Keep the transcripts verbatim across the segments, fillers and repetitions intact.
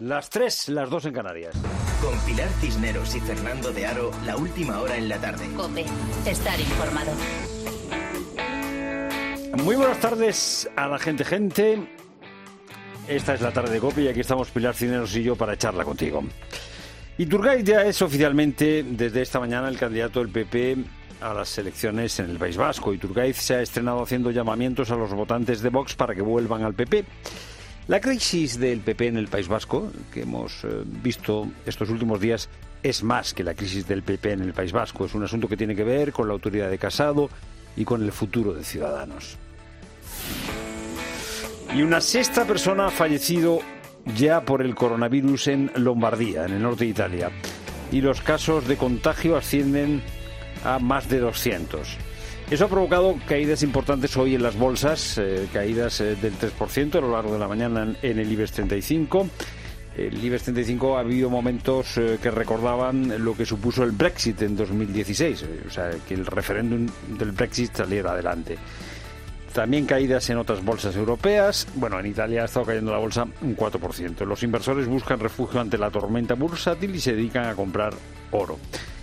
Las tres, las dos en Canarias. Con Pilar Cisneros y Fernando de Aro, la última hora en la tarde. COPE, estar informado. Muy buenas tardes a la gente, gente. Esta es la tarde de COPE y aquí estamos Pilar Cisneros y yo para echarla contigo. Iturgaiz ya es oficialmente, desde esta mañana, el candidato del P P a las elecciones en el País Vasco. Iturgaiz se ha estrenado haciendo llamamientos a los votantes de Vox para que vuelvan al P P. La crisis del P P en el País Vasco, que hemos eh, visto estos últimos días, es más que la crisis del P P en el País Vasco. Es un asunto que tiene que ver con la autoridad de Casado y con el futuro de Ciudadanos. Y una sexta persona ha fallecido ya por el coronavirus en Lombardía, en el norte de Italia. Y los casos de contagio ascienden a más de doscientos. Eso ha provocado caídas importantes hoy en las bolsas, eh, caídas eh, del tres por ciento a lo largo de la mañana en, en el IBEX treinta y cinco. El IBEX treinta y cinco ha habido momentos eh, que recordaban lo que supuso el Brexit en dos mil dieciséis, eh, o sea, que el referéndum del Brexit saliera adelante. También caídas en otras bolsas europeas. Bueno, en Italia ha estado cayendo la bolsa un cuatro por ciento. Los inversores buscan refugio ante la tormenta bursátil y se dedican a comprar oro.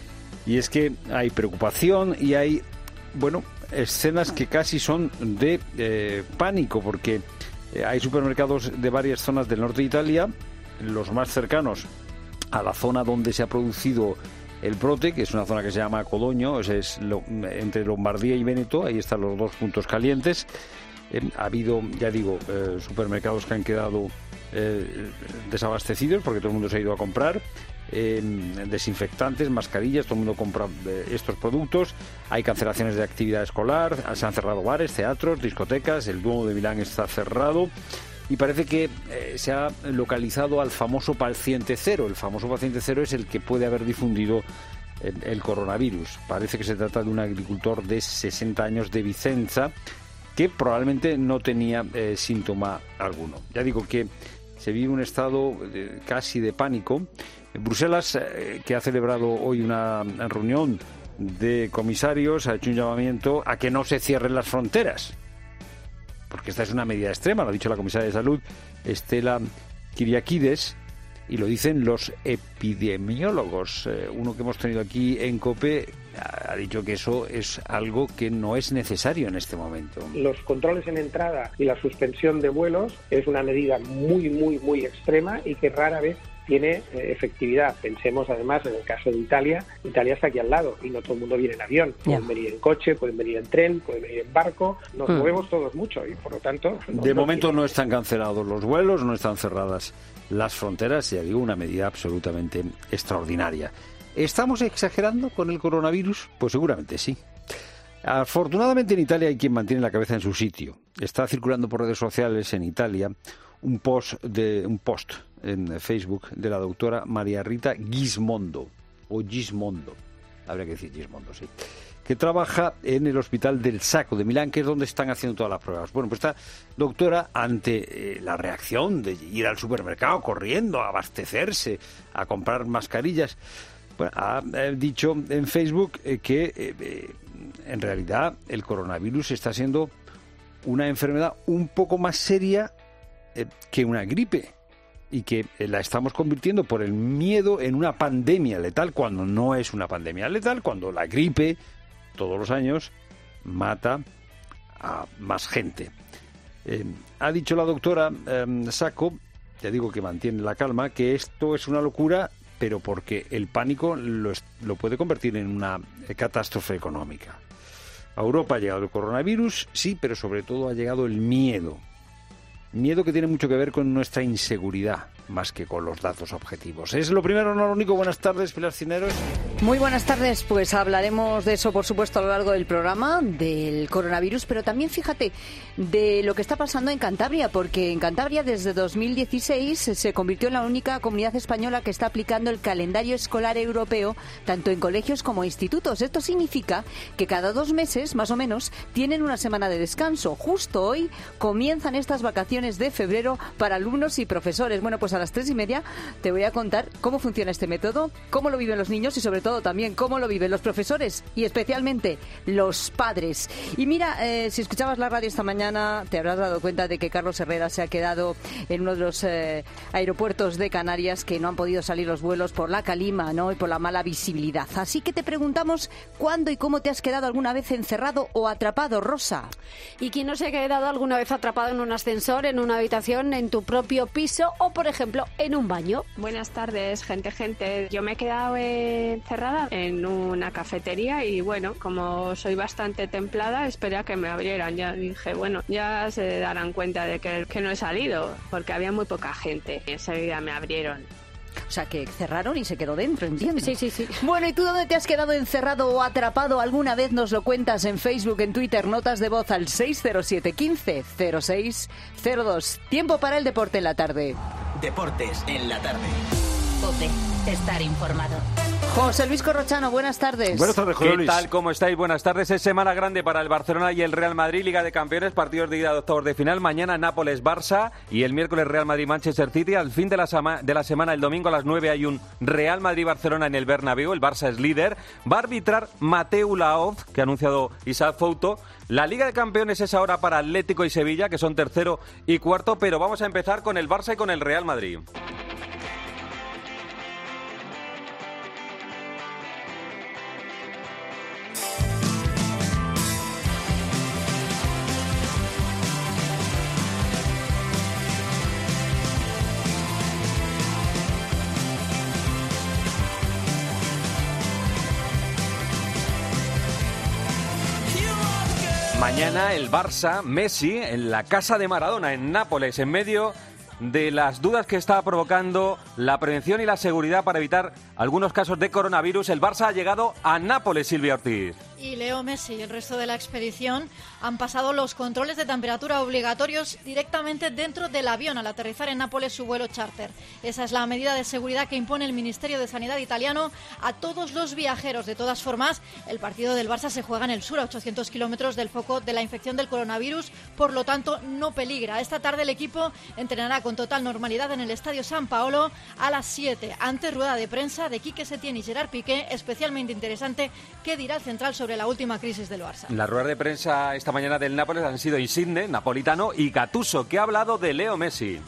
Y es que hay preocupación y hay, bueno, escenas que casi son de eh, pánico, porque eh, hay supermercados de varias zonas del norte de Italia, los más cercanos a la zona donde se ha producido el brote, que es una zona que se llama Codogno, es, es lo, entre Lombardía y Véneto, ahí están los dos puntos calientes. Eh, ha habido, ya digo, eh, supermercados que han quedado eh, desabastecidos porque todo el mundo se ha ido a comprar. Eh, desinfectantes, mascarillas, todo el mundo compra eh, estos productos. Hay cancelaciones de actividad escolar, se han cerrado bares, teatros, discotecas, el Duomo de Milán está cerrado y parece que eh, se ha localizado al famoso paciente cero. El famoso paciente cero es el que puede haber difundido eh, el coronavirus. Parece que se trata de un agricultor de sesenta años de Vicenza que probablemente no tenía eh, síntoma alguno. Ya digo que se vive un estado eh, casi de pánico. Bruselas, eh, que ha celebrado hoy una reunión de comisarios, ha hecho un llamamiento a que no se cierren las fronteras, porque esta es una medida extrema, lo ha dicho la comisaria de Salud, Estela Kyriakides, y lo dicen los epidemiólogos. Eh, uno que hemos tenido aquí en COPE ha dicho que eso es algo que no es necesario en este momento. Los controles en entrada y la suspensión de vuelos es una medida muy, muy, muy extrema y que rara vez tiene eh, efectividad. Pensemos además en el caso de Italia. Italia está aquí al lado y no todo el mundo viene en avión. Pueden yeah. venir en coche, pueden venir en tren, pueden venir en barco. Nos hmm. movemos todos mucho y por lo tanto... No, de no momento tiene... no están cancelados los vuelos, no están cerradas las fronteras. Ya digo, una medida absolutamente extraordinaria. ¿Estamos exagerando con el coronavirus? Pues seguramente sí. Afortunadamente en Italia hay quien mantiene la cabeza en su sitio. Está circulando por redes sociales en Italia un post de un post en Facebook de la doctora María Rita Gismondo, o Gismondo, habría que decir Gismondo, sí, que trabaja en el Hospital del Sacco de Milán, que es donde están haciendo todas las pruebas. Bueno, pues esta doctora, ante eh, la reacción de ir al supermercado corriendo a abastecerse, a comprar mascarillas, bueno, ha eh, dicho en Facebook eh, que eh, eh, en realidad el coronavirus está siendo una enfermedad un poco más seria eh, que una gripe, y que la estamos convirtiendo por el miedo en una pandemia letal, cuando no es una pandemia letal, cuando la gripe todos los años mata a más gente. Eh, ha dicho la doctora eh, Sacco, ya digo que mantiene la calma, que esto es una locura, pero porque el pánico lo, es, lo puede convertir en una catástrofe económica. A Europa ha llegado el coronavirus, sí, pero sobre todo ha llegado el miedo. Miedo que tiene mucho que ver con nuestra inseguridad, más que con los datos objetivos. Es lo primero, no lo único. Buenas tardes, Pilar Cisneros. Muy buenas tardes. Pues hablaremos de eso, por supuesto, a lo largo del programa, del coronavirus, pero también, fíjate, de lo que está pasando en Cantabria, porque en Cantabria desde dos mil dieciséis se convirtió en la única comunidad española que está aplicando el calendario escolar europeo, tanto en colegios como institutos. Esto significa que cada dos meses, más o menos, tienen una semana de descanso. Justo hoy comienzan estas vacaciones de febrero para alumnos y profesores. Bueno, pues las tres y media, te voy a contar cómo funciona este método, cómo lo viven los niños y sobre todo también cómo lo viven los profesores y especialmente los padres. Y mira, eh, si escuchabas la radio esta mañana, te habrás dado cuenta de que Carlos Herrera se ha quedado en uno de los eh, aeropuertos de Canarias, que no han podido salir los vuelos por la calima, ¿no?, y por la mala visibilidad. Así que te preguntamos cuándo y cómo te has quedado alguna vez encerrado o atrapado, Rosa. ¿Y quién no se ha quedado alguna vez atrapado en un ascensor, en una habitación, en tu propio piso o, por ejemplo, en un baño? Buenas tardes, gente, gente. Yo me he quedado encerrada en una cafetería y, bueno, como soy bastante templada, esperé a que me abrieran. Ya dije, bueno, ya se darán cuenta de que, que no he salido, porque había muy poca gente. Y enseguida me abrieron. O sea, que cerraron y se quedó dentro, entiendo. Sí, sí, sí. Bueno, ¿y tú dónde te has quedado encerrado o atrapado alguna vez? Nos lo cuentas en Facebook, en Twitter, notas de voz al seis cero siete, quince, cero seis cero dos. Tiempo para el deporte en la tarde. Deportes en la tarde. COPE. Estar informado. José Luis Corrochano, buenas tardes. Buenas tardes, José Luis. ¿Qué tal? ¿Cómo estáis? Buenas tardes. Es semana grande para el Barcelona y el Real Madrid, Liga de Campeones, partidos de ida de octavos de final. Mañana Nápoles-Barça y el miércoles Real Madrid-Manchester City. Al fin de la, sama- de la semana, el domingo a las nueve, hay un Real Madrid-Barcelona en el Bernabéu. El Barça es líder. Va a arbitrar Mateu Laoz, que ha anunciado Isaac Fouto. La Liga de Campeones es ahora para Atlético y Sevilla, que son tercero y cuarto, pero vamos a empezar con el Barça y con el Real Madrid. Mañana el Barça, Messi, en la casa de Maradona, en Nápoles, en medio de las dudas que está provocando la prevención y la seguridad para evitar algunos casos de coronavirus. El Barça ha llegado a Nápoles, Silvia Ortiz. Y Leo Messi y el resto de la expedición han pasado los controles de temperatura obligatorios directamente dentro del avión al aterrizar en Nápoles su vuelo charter. Esa es la medida de seguridad que impone el Ministerio de Sanidad italiano a todos los viajeros. De todas formas, el partido del Barça se juega en el sur, a ochocientos kilómetros del foco de la infección del coronavirus, por lo tanto no peligra. Esta tarde el equipo entrenará con total normalidad en el Estadio San Paolo a las siete. Antes, rueda de prensa de Quique Setién y Gerard Piqué, especialmente interesante, ¿qué dirá el central sobre la última crisis del Barça? Las ruedas de prensa esta mañana del Nápoles han sido Insigne, Napolitano y Gattuso, que ha hablado de Leo Messi.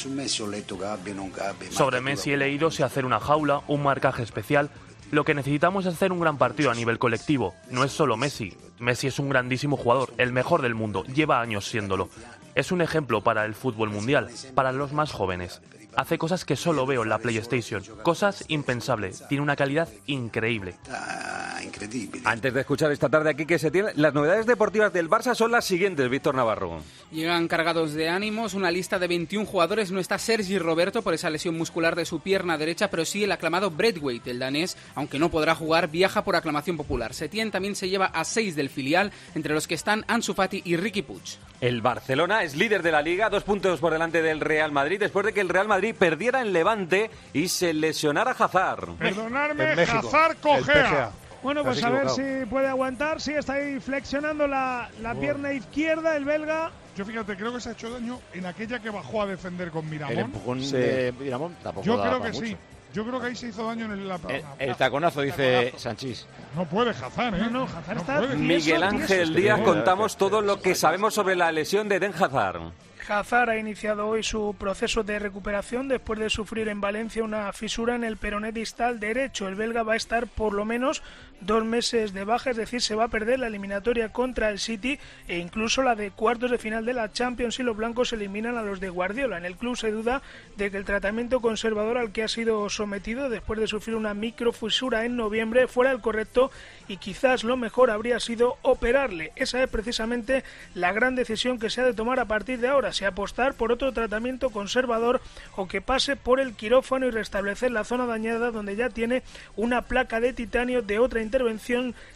Sobre Messi he leído si hacer una jaula, un marcaje especial. Lo que necesitamos es hacer un gran partido a nivel colectivo. No es solo Messi. Messi es un grandísimo jugador, el mejor del mundo, lleva años siéndolo. Es un ejemplo para el fútbol mundial, para los más jóvenes. Hace cosas que solo veo en la PlayStation, cosas impensables. Tiene una calidad increíble. Antes de escuchar esta tarde aquí que se tiene, las novedades deportivas del Barça son las siguientes, Víctor Navarro. Llegan cargados de ánimos, una lista de veintiún jugadores. No está Sergi Roberto por esa lesión muscular de su pierna derecha, pero sí el aclamado Braithwaite. El danés, aunque no podrá jugar, viaja por aclamación popular. Setién también se lleva a seis del filial, entre los que están Ansu Fati y Riqui Puig. El Barcelona es líder de la Liga, dos puntos por delante del Real Madrid, después de que el Real Madrid perdiera en Levante y se lesionara Hazard. Perdonadme, Hazard cojea. Bueno, pues a ver si puede aguantar. Sí, está ahí flexionando la, la oh. pierna izquierda, el belga. Yo fíjate, creo que se ha hecho daño en aquella que bajó a defender con Miramón. El empujón sí. de Miramón tampoco. Yo creo que mucho. sí. Yo creo que ahí se hizo daño en la... El, el taconazo, dice Sanchís. No puede Hazard, ¿eh? No, no, Hazard no está... Puede. Miguel Ángel Díaz, contamos todo lo que sabemos sobre la lesión de Eden Hazard. Hazard ha iniciado hoy su proceso de recuperación después de sufrir en Valencia una fisura en el peroné distal derecho. El belga va a estar por lo menos dos meses de baja, es decir, se va a perder la eliminatoria contra el City e incluso la de cuartos de final de la Champions si los blancos eliminan a los de Guardiola. En el club se duda de que el tratamiento conservador al que ha sido sometido después de sufrir una microfisura en noviembre fuera el correcto y quizás lo mejor habría sido operarle. Esa es precisamente la gran decisión que se ha de tomar a partir de ahora, si apostar por otro tratamiento conservador o que pase por el quirófano y restablecer la zona dañada donde ya tiene una placa de titanio de otra intervención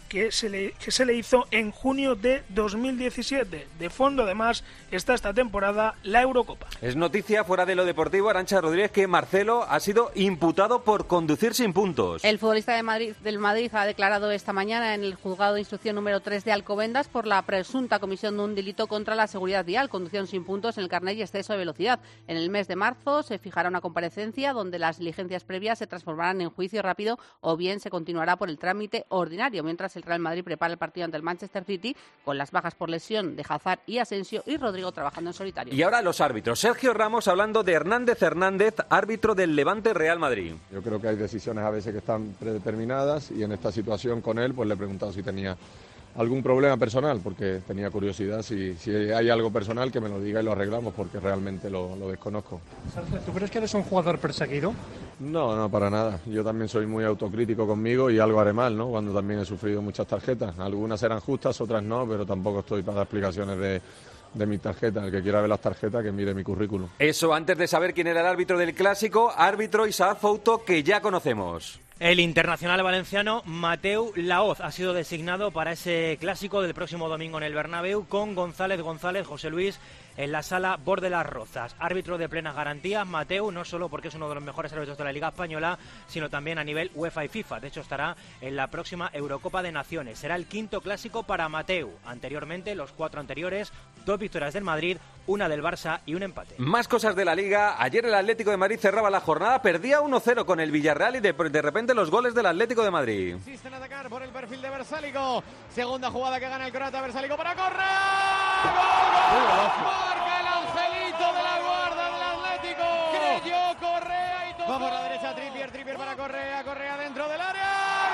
que se le, que se le hizo en junio de dos mil diecisiete. De fondo, además, está esta temporada la Eurocopa. Es noticia fuera de lo deportivo, Arantxa Rodríguez, que Marcelo ha sido imputado por conducir sin puntos. El futbolista de Madrid, del Madrid ha declarado esta mañana en el juzgado de instrucción número tres de Alcobendas por la presunta comisión de un delito contra la seguridad vial, conducción sin puntos en el carnet y exceso de velocidad. En el mes de marzo se fijará una comparecencia donde las diligencias previas se transformarán en juicio rápido o bien se continuará por el trámite ordinario, mientras el Real Madrid prepara el partido ante el Manchester City con las bajas por lesión de Hazard y Asensio y Rodrigo trabajando en solitario. Y ahora los árbitros. Sergio Ramos hablando de Hernández Hernández, árbitro del Levante Real Madrid. Yo creo que hay decisiones a veces que están predeterminadas y en esta situación con él pues le he preguntado si tenía algún problema personal, porque tenía curiosidad, si, si hay algo personal que me lo diga y lo arreglamos, porque realmente lo, lo desconozco. Sergio, ¿tú crees que eres un jugador perseguido? No, no, para nada. Yo también soy muy autocrítico conmigo y algo haré mal, ¿no? Cuando también he sufrido muchas tarjetas. Algunas eran justas, otras no, pero tampoco estoy para dar explicaciones de... de mi tarjeta. El que quiera ver las tarjetas, que mire mi currículum. Eso antes de saber quién era el árbitro del Clásico, árbitro Isaac Fouto, que ya conocemos. El internacional valenciano Mateu Laoz ha sido designado para ese Clásico del próximo domingo en el Bernabéu, con González González, José Luis, en la sala Borde las Rozas. Árbitro de plenas garantías, Mateu, no solo porque es uno de los mejores árbitros de la Liga Española, sino también a nivel UEFA y FIFA. De hecho, estará en la próxima Eurocopa de Naciones. Será el quinto Clásico para Mateu. Anteriormente, los cuatro anteriores, dos victorias del Madrid, una del Barça y un empate. Más cosas de la Liga. Ayer el Atlético de Madrid cerraba la jornada, perdía uno cero con el Villarreal y de, de repente los goles del Atlético de Madrid. Insisten en atacar por el perfil de Versálico. Segunda jugada que gana el croata Versálico para correr. ¡Gol, gol! Marca el angelito de la guarda del Atlético. Creyó Correa y todo. Va por la derecha Trippier, Trippier para Correa, Correa dentro del área.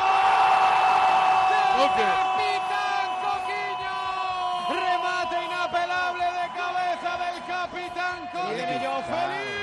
¡Gol! Okay. Capitán Coquiño. Remate inapelable de cabeza del capitán Coquiño. Feliz.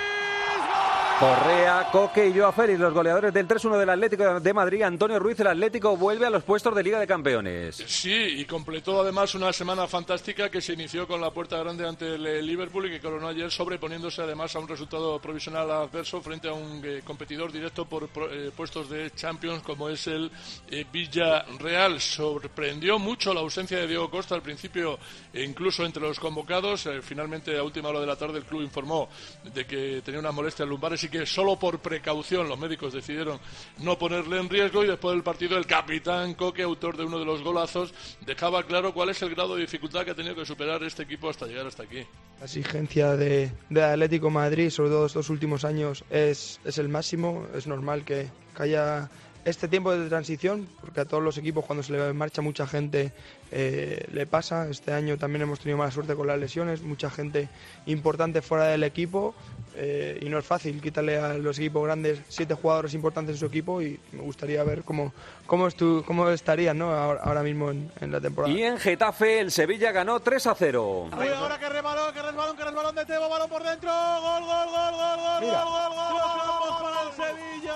Correa, Coque y Joao Félix, los goleadores del tres uno del Atlético de Madrid. Antonio Ruiz, el Atlético vuelve a los puestos de Liga de Campeones. Sí, y completó además una semana fantástica que se inició con la puerta grande ante el Liverpool y que coronó ayer, sobreponiéndose además a un resultado provisional adverso frente a un eh, competidor directo por eh, puestos de Champions como es el eh, Villarreal. Sorprendió mucho la ausencia de Diego Costa al principio, e incluso entre los convocados. Eh, finalmente, a última hora de la tarde, el club informó de que tenía unas molestias lumbares y que solo por precaución los médicos decidieron no ponerle en riesgo, y después del partido el capitán Coque, autor de uno de los golazos, dejaba claro cuál es el grado de dificultad que ha tenido que superar este equipo hasta llegar hasta aquí. La exigencia de, de Atlético Madrid, sobre todo estos últimos años, es, es el máximo. Es normal que, que haya este tiempo de transición, porque a todos los equipos cuando se le marcha mucha gente eh, le pasa. Este año también hemos tenido mala suerte con las lesiones, mucha gente importante fuera del equipo, eh, y no es fácil quitarle a los equipos grandes siete jugadores importantes en su equipo, y me gustaría ver cómo, cómo, estu, cómo estarían, ¿no? ahora, ahora mismo en, en la temporada. Y en Getafe el Sevilla ganó tres a cero. Uy, ahora que resbalón, que resbalón, que resbalón de Tebo, balón por dentro, gol, gol, gol, gol, gol, Mira. gol, gol, gol, gol, para el Sevilla.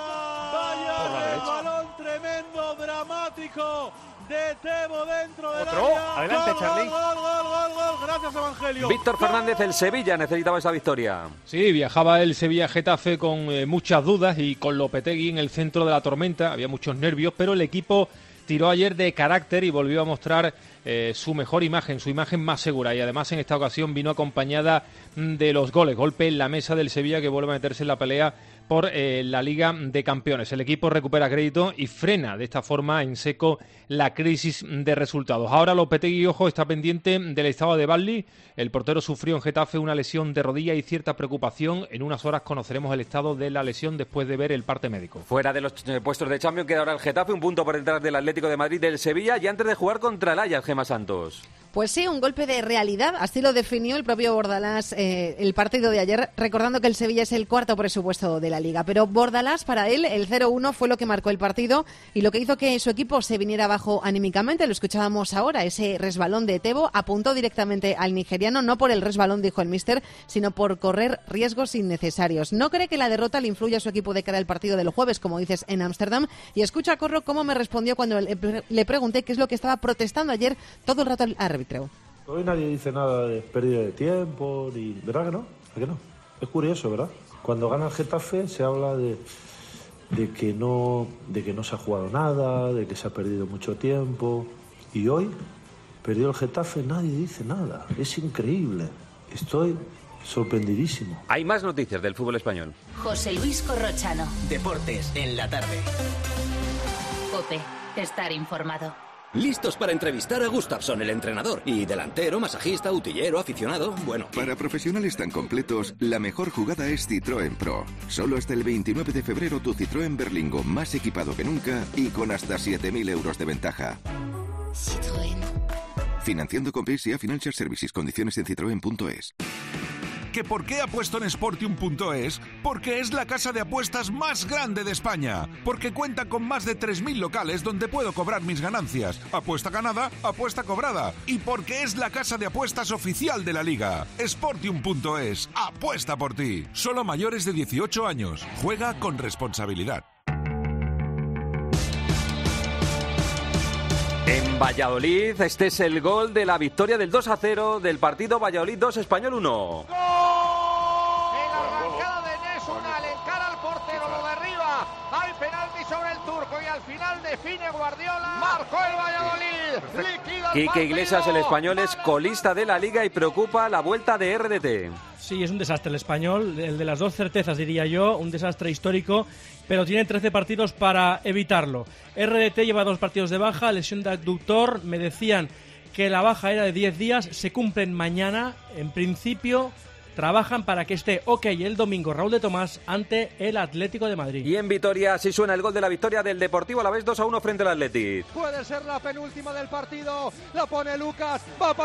Vaya balón tremendo, dramático de Tebo dentro del Otro. área. Adelante, gol, Charly. Gol, gol, gol, gol, gracias, Evangelio. Víctor Fernández, el Sevilla necesitaba esa victoria. Sí, viajaba el Sevilla-Getafe con eh, muchas dudas y con Lopetegui en el centro de la tormenta. Había muchos nervios, pero el equipo tiró ayer de carácter y volvió a mostrar eh, su mejor imagen, su imagen más segura, y además en esta ocasión vino acompañada de los goles. Golpe en la mesa del Sevilla, que vuelve a meterse en la pelea por eh, la Liga de Campeones. El equipo recupera crédito y frena de esta forma en seco la crisis de resultados. Ahora Lopetegui, ojo, está pendiente del estado de Barley. El portero sufrió en Getafe una lesión de rodilla y cierta preocupación. En unas horas conoceremos el estado de la lesión después de ver el parte médico. Fuera de los eh, puestos de Champions queda ahora el Getafe, un punto por detrás del Atlético de Madrid, del Sevilla, y antes de jugar contra el Ajax, Gemma Santos. Pues sí, un golpe de realidad, así lo definió el propio Bordalás eh, el partido de ayer, recordando que el Sevilla es el cuarto presupuesto de la Liga. Pero Bordalás, para él, el cero uno fue lo que marcó el partido y lo que hizo que su equipo se viniera abajo anímicamente. Lo escuchábamos ahora, ese resbalón de Tebo apuntó directamente al nigeriano, no por el resbalón, dijo el míster, sino por correr riesgos innecesarios. No cree que la derrota le influya a su equipo de cara al partido del jueves, como dices, en Ámsterdam. Y escucha a Corro cómo me respondió cuando le, le pregunté qué es lo que estaba protestando ayer todo el rato el árbitro. Hoy nadie dice nada de pérdida de tiempo, ni... ¿verdad que no? ¿A qué no? Es curioso, ¿verdad? Cuando gana el Getafe se habla de, de que no, de que no se ha jugado nada, de que se ha perdido mucho tiempo. Y hoy perdió el Getafe, nadie dice nada. Es increíble. Estoy sorprendidísimo. Hay más noticias del fútbol español. José Luis Corrochano. Deportes en la tarde. COPE. Estar informado. Listos para entrevistar a Gustafsson, el entrenador. Y delantero, masajista, utillero, aficionado, bueno. Para profesionales tan completos, la mejor jugada es Citroën Pro. Solo hasta el veintinueve de febrero tu Citroën Berlingo más equipado que nunca y con hasta siete mil euros de ventaja. Citroën. Financiando con P S A Financial Services. Condiciones en citroen punto es. ¿Que por qué apuesto en Sportium punto es? Porque es la casa de apuestas más grande de España. Porque cuenta con más de tres mil locales donde puedo cobrar mis ganancias. Apuesta ganada, apuesta cobrada. Y porque es la casa de apuestas oficial de la Liga. Sportium punto es. Apuesta por ti. Solo mayores de dieciocho años. Juega con responsabilidad. En Valladolid, este es el gol de la victoria del dos a cero del partido Valladolid dos, Español uno. En la arrancada de Nesuna, le encara al portero, lo derriba. Hay penalti sobre el turco y al final define Guardiola. Marcó el Valladolid. Liquida el Quique Iglesias, el español, es colista de la Liga y preocupa la vuelta de R D T. Sí, es un desastre el español, el de las dos certezas diría yo, un desastre histórico, pero tiene trece partidos para evitarlo. R D T lleva dos partidos de baja, lesión de abductor, me decían que la baja era de diez días, se cumplen mañana, en principio trabajan para que esté ok el domingo Raúl de Tomás ante el Atlético de Madrid. Y en Vitoria, así suena el gol de la victoria del Deportivo Alavés dos a uno frente al Athletic. Puede ser la penúltima del partido, la pone Lucas, va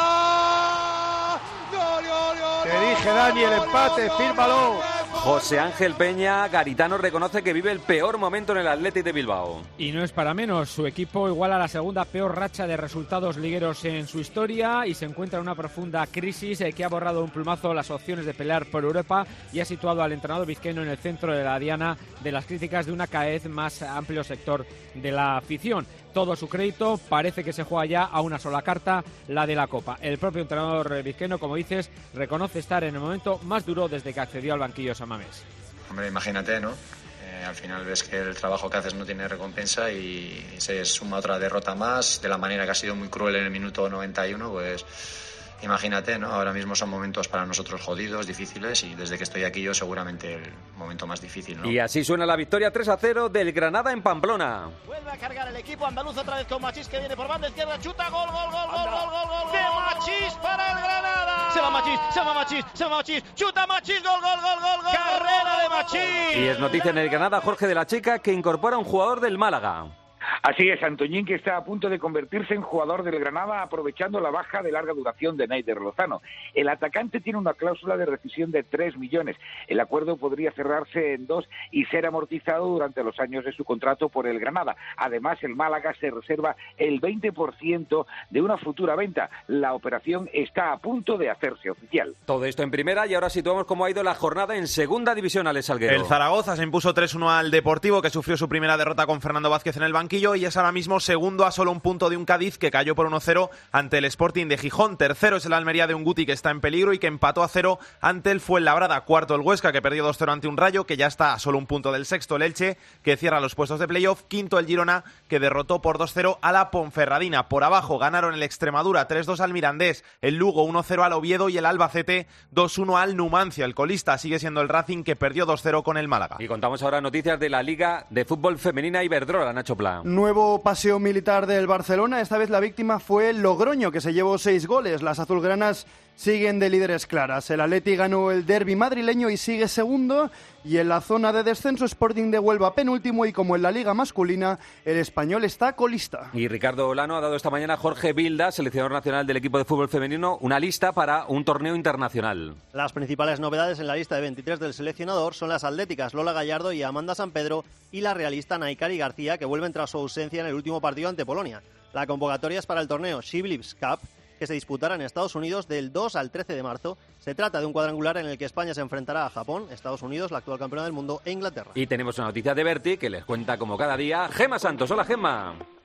pasada. ¡Gol, gol, gol! Te dije, Dani, el empate, fírmalo. José Ángel Peña, Garitano, reconoce que vive el peor momento en el Athletic de Bilbao. Y no es para menos, su equipo iguala la segunda peor racha de resultados ligueros en su historia y se encuentra en una profunda crisis que ha borrado un plumazo las opciones de pelear por Europa y ha situado al entrenador vizcaíno en el centro de la diana de las críticas de una cada vez más amplio sector de la afición. Todo su crédito parece que se juega ya a una sola carta, la de la Copa. El propio entrenador vizcaíno, como dices, reconoce estar en el momento más duro desde que accedió al banquillo San Mamés. Hombre, imagínate, ¿no? Eh, al final ves que el trabajo que haces no tiene recompensa y se suma otra derrota más, de la manera que ha sido muy cruel en el minuto noventa y uno, pues imagínate, ¿no? Ahora mismo son momentos para nosotros jodidos, difíciles, y desde que estoy aquí yo seguramente el momento más difícil, ¿no? Y así suena la victoria tres a cero del Granada en Pamplona. Vuelve a cargar el equipo andaluz otra vez con Machís, que viene por banda izquierda, chuta, gol, gol, gol, gol, gol, gol, gol, de Machís para el Granada. Se va Machís, se va Machís, se va Machís, chuta Machís, gol, gol, gol, gol, gol, carrera de Machís. Y es noticia en el Granada, Jorge de la Chica, que incorpora un jugador del Málaga. Así es, Antoñín, que está a punto de convertirse en jugador del Granada aprovechando la baja de larga duración de Neider Lozano. El atacante tiene una cláusula de rescisión de tres millones. El acuerdo podría cerrarse en dos y ser amortizado durante los años de su contrato por el Granada. Además, el Málaga se reserva el veinte por ciento de una futura venta. La operación está a punto de hacerse oficial. Todo esto en primera y ahora situamos cómo ha ido la jornada en segunda división, Alex Salguero. El Zaragoza se impuso tres uno al Deportivo, que sufrió su primera derrota con Fernando Vázquez en el banquillo, y es ahora mismo segundo a solo un punto de un Cádiz que cayó por uno cero ante el Sporting de Gijón. Tercero es el Almería de Unguti, que está en peligro y que empató a cero ante el Fuenlabrada. Cuarto el Huesca, que perdió dos cero ante un Rayo, que ya está a solo un punto del sexto. El Elche, que cierra los puestos de playoff. Quinto el Girona, que derrotó por dos cero a la Ponferradina. Por abajo ganaron el Extremadura tres dos al Mirandés, el Lugo uno cero al Oviedo y el Albacete dos uno al Numancia. El colista sigue siendo el Racing, que perdió dos cero con el Málaga. Y contamos ahora noticias de la Liga de Fútbol Femenina Iberdrola, Nacho Pla. Nuevo paseo militar del Barcelona, esta vez la víctima fue el Logroño, que se llevó seis goles. Las azulgranas siguen de líderes claras. El Atleti ganó el derbi madrileño y sigue segundo, y en la zona de descenso Sporting de Huelva penúltimo, y como en la Liga masculina el Español está colista. Y Ricardo Olano ha dado esta mañana a Jorge Vilda, seleccionador nacional del equipo de fútbol femenino, una lista para un torneo internacional. Las principales novedades en la lista de veintitrés del seleccionador son las atléticas Lola Gallardo y Amanda Sampedro, y la realista Naikari García, que vuelven tras su ausencia en el último partido ante Polonia. La convocatoria es para el torneo She Believes Cup, que se disputará en Estados Unidos del dos al trece de marzo. Se trata de un cuadrangular en el que España se enfrentará a Japón, Estados Unidos, la actual campeona del mundo, e Inglaterra. Y tenemos una noticia de Berti que les cuenta como cada día Gemma Santos. Hola, Gemma.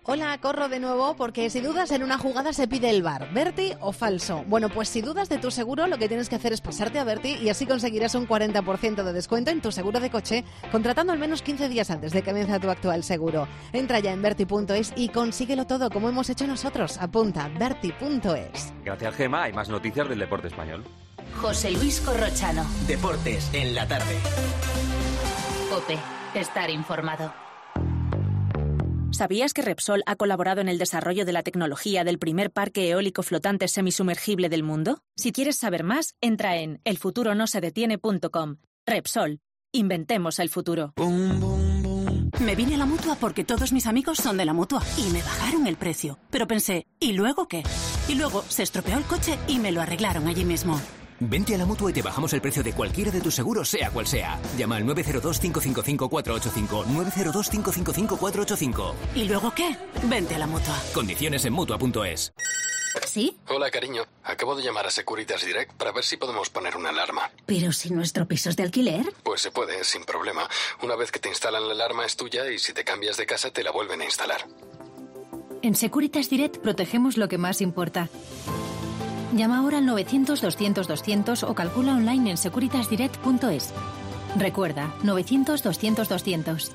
Hola, corro de nuevo porque si dudas en una jugada se pide el V A R, Berti o falso. Bueno, pues si dudas de tu seguro lo que tienes que hacer es pasarte a Berti y así conseguirás un cuarenta por ciento de descuento en tu seguro de coche contratando al menos quince días antes de que venzca tu actual seguro. Entra ya en berti punto es y consíguelo todo como hemos hecho nosotros. Apunta, berti punto es. Gracias, Gema. Hay más noticias del deporte español. José Luis Corrochano. Deportes en la tarde. COPE. Estar informado. ¿Sabías que Repsol ha colaborado en el desarrollo de la tecnología del primer parque eólico flotante semisumergible del mundo? Si quieres saber más, entra en el futuro no se detiene punto com. Repsol. Inventemos el futuro. Me vine a la Mutua porque todos mis amigos son de la Mutua y me bajaron el precio. Pero pensé, ¿y luego qué? Y luego se estropeó el coche y me lo arreglaron allí mismo. Vente a la Mutua y te bajamos el precio de cualquiera de tus seguros, sea cual sea. Llama al nueve cero dos, cinco cinco cinco, cuatro ocho cinco, nueve cero dos, cinco cinco cinco, cuatro ocho cinco. ¿Y luego qué? Vente a la Mutua. Condiciones en Mutua punto es. ¿Sí? Hola, cariño. Acabo de llamar a Securitas Direct para ver si podemos poner una alarma. ¿Pero si nuestro piso es de alquiler? Pues se puede, sin problema. Una vez que te instalan la alarma es tuya y si te cambias de casa te la vuelven a instalar. En Securitas Direct protegemos lo que más importa. Llama ahora al novecientos, doscientos, doscientos o calcula online en securitas direct punto es. Recuerda, novecientos, doscientos, doscientos.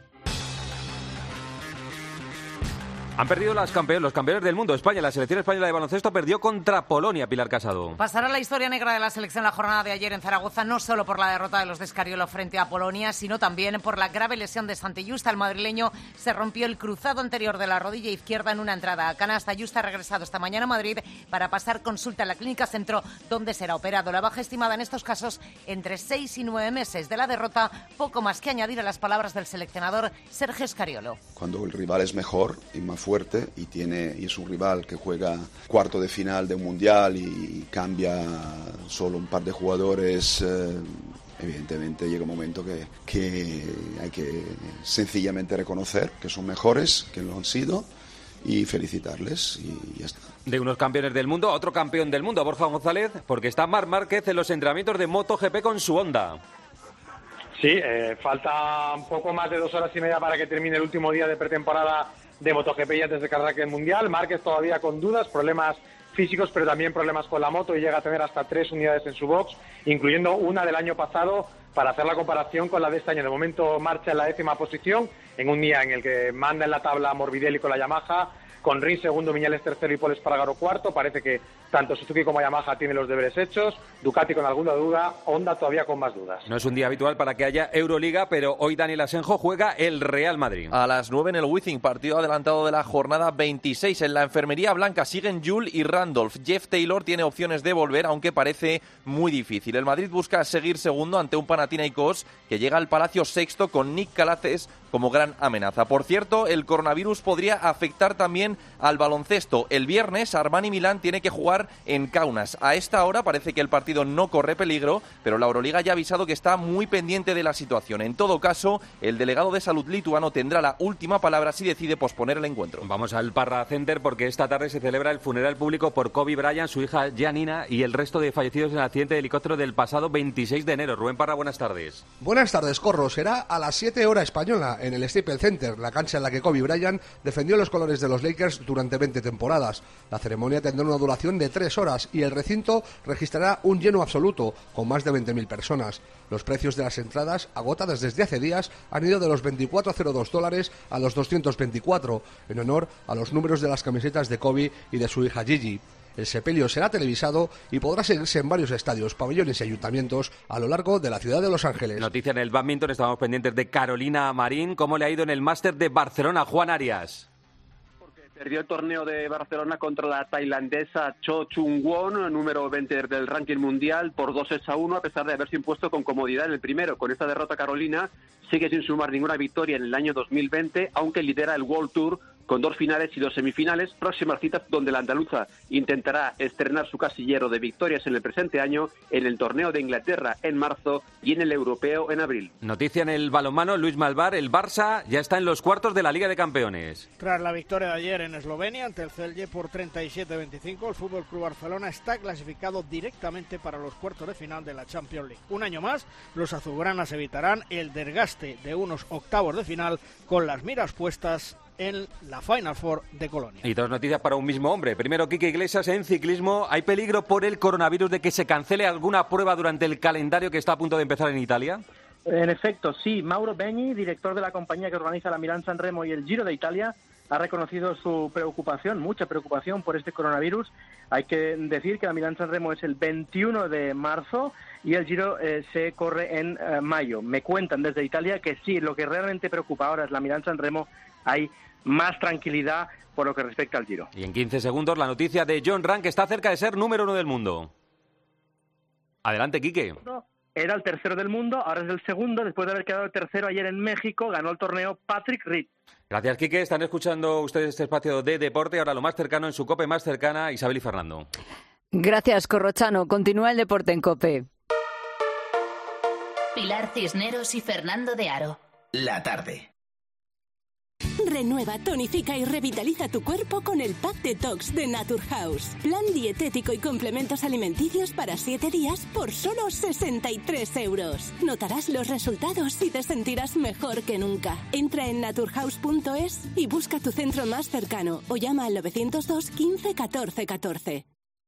Han perdido las campeones, los campeones del mundo. España, la selección española de baloncesto perdió contra Polonia, Pilar Casado. Pasará la historia negra de la selección la jornada de ayer en Zaragoza, no solo por la derrota de los de Escariolo frente a Polonia, sino también por la grave lesión de Santi Justa. El madrileño se rompió el cruzado anterior de la rodilla izquierda en una entrada a canasta. Justa ha regresado esta mañana a Madrid para pasar consulta en la Clínica Centro, donde será operado. La baja estimada en estos casos entre seis y nueve meses de la derrota. Poco más que añadir a las palabras del seleccionador Sergio Escariolo. Cuando el rival es mejor y más fuerte y tiene y es un rival que juega cuarto de final de un mundial y cambia solo un par de jugadores, eh, evidentemente llega un momento que, que hay que sencillamente reconocer que son mejores, que lo han sido, y felicitarles y ya está. De unos campeones del mundo a otro campeón del mundo, Borja González, porque está Marc Márquez en los entrenamientos de MotoGP con su Honda. Sí, eh, falta un poco más de dos horas y media para que termine el último día de pretemporada de MotoGP y antes de que arranque el Mundial. Márquez todavía con dudas, problemas físicos, pero también problemas con la moto y llega a tener hasta tres unidades en su box, incluyendo una del año pasado, para hacer la comparación con la de este año. De momento marcha en la décima posición, en un día en el que manda en la tabla Morbidelli con la Yamaha, con Rins segundo, Viñales tercero y Pol Espargaro cuarto. Parece que tanto Suzuki como Yamaha tienen los deberes hechos. Ducati con alguna duda, Honda todavía con más dudas. No es un día habitual para que haya Euroliga, pero hoy Daniel Asenjo juega el Real Madrid. A las nueve en el Wizzing, partido adelantado de la jornada veintiséis. En la enfermería blanca siguen Jul y Randolph. Jeff Taylor tiene opciones de volver, aunque parece muy difícil. El Madrid busca seguir segundo ante un Panathinaikos que llega al Palacio sexto con Nick Calaces como gran amenaza. Por cierto, el coronavirus podría afectar también al baloncesto. El viernes Armani Milán tiene que jugar en Kaunas. A esta hora parece que el partido no corre peligro, pero la Euroliga ya ha avisado que está muy pendiente de la situación. En todo caso, el delegado de salud lituano tendrá la última palabra si decide posponer el encuentro. Vamos al Parra Center porque esta tarde se celebra el funeral público por Kobe Bryant, su hija Giannina y el resto de fallecidos en el accidente de helicóptero del pasado veintiséis de enero. Rubén Parra, buenas tardes. Buenas tardes, Corro. Será a las siete hora española en el Staples Center, la cancha en la que Kobe Bryant defendió los colores de los Lakers durante veinte temporadas. La ceremonia tendrá una duración de tres horas y el recinto registrará un lleno absoluto, con más de veinte mil personas. Los precios de las entradas, agotadas desde hace días, han ido de los veinticuatro coma cero dos dólares a los doscientos veinticuatro, en honor a los números de las camisetas de Kobe y de su hija Gigi. El sepelio será televisado y podrá seguirse en varios estadios, pabellones y ayuntamientos a lo largo de la ciudad de Los Ángeles. Noticia en el bádminton, estamos pendientes de Carolina Marín. ¿Cómo le ha ido en el Máster de Barcelona, Juan Arias? Perdió el torneo de Barcelona contra la tailandesa Cho Chung-won, número veinte del ranking mundial, por dos sets a uno, a pesar de haberse impuesto con comodidad en el primero. Con esta derrota, Carolina sigue sin sumar ninguna victoria en el año dos mil veinte, aunque lidera el World Tour con dos finales y dos semifinales. Próximas citas donde la andaluza intentará estrenar su casillero de victorias en el presente año, en el torneo de Inglaterra en marzo y en el europeo en abril. Noticia en el balonmano, Luis Malvar, el Barça ya está en los cuartos de la Liga de Campeones. Tras la victoria de ayer en Eslovenia ante el Celje por treinta y siete a veinticinco, el F C Barcelona está clasificado directamente para los cuartos de final de la Champions League. Un año más, los azulgranas evitarán el desgaste de unos octavos de final con las miras puestas en la Final Four de Colonia. Y dos noticias para un mismo hombre. Primero, Quique Iglesias, en ciclismo. ¿Hay peligro por el coronavirus de que se cancele alguna prueba durante el calendario que está a punto de empezar en Italia? En efecto, sí. Mauro Begni, director de la compañía que organiza la Milán-San Remo y el Giro de Italia, ha reconocido su preocupación, mucha preocupación por este coronavirus. Hay que decir que la Milán-San Remo es el veintiuno de marzo y el Giro eh, se corre en eh, mayo. Me cuentan desde Italia que sí, lo que realmente preocupa ahora es la Milán-San Remo. Hay más tranquilidad por lo que respecta al Giro. Y en quince segundos la noticia de John Ram, que está cerca de ser número uno del mundo. Adelante, Quique. Era el tercero del mundo, ahora es el segundo, después de haber quedado el tercero ayer en México, ganó el torneo Patrick Reed. Gracias, Quique. Están escuchando ustedes este espacio de deporte. Ahora lo más cercano en su COPE más cercana, Isabel y Fernando. Gracias, Corrochano. Continúa el deporte en COPE. Pilar Cisneros y Fernando de Aro. La tarde. Renueva, tonifica y revitaliza tu cuerpo con el Pack Detox de Naturhaus. Plan dietético y complementos alimenticios para siete días por solo sesenta y tres euros. Notarás los resultados y te sentirás mejor que nunca. Entra en naturhaus punto es y busca tu centro más cercano o llama al novecientos dos quince catorce catorce.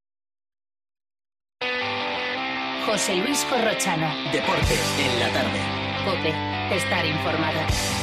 José Luis Corrochano. Deportes en la tarde. COPE. Estar informado.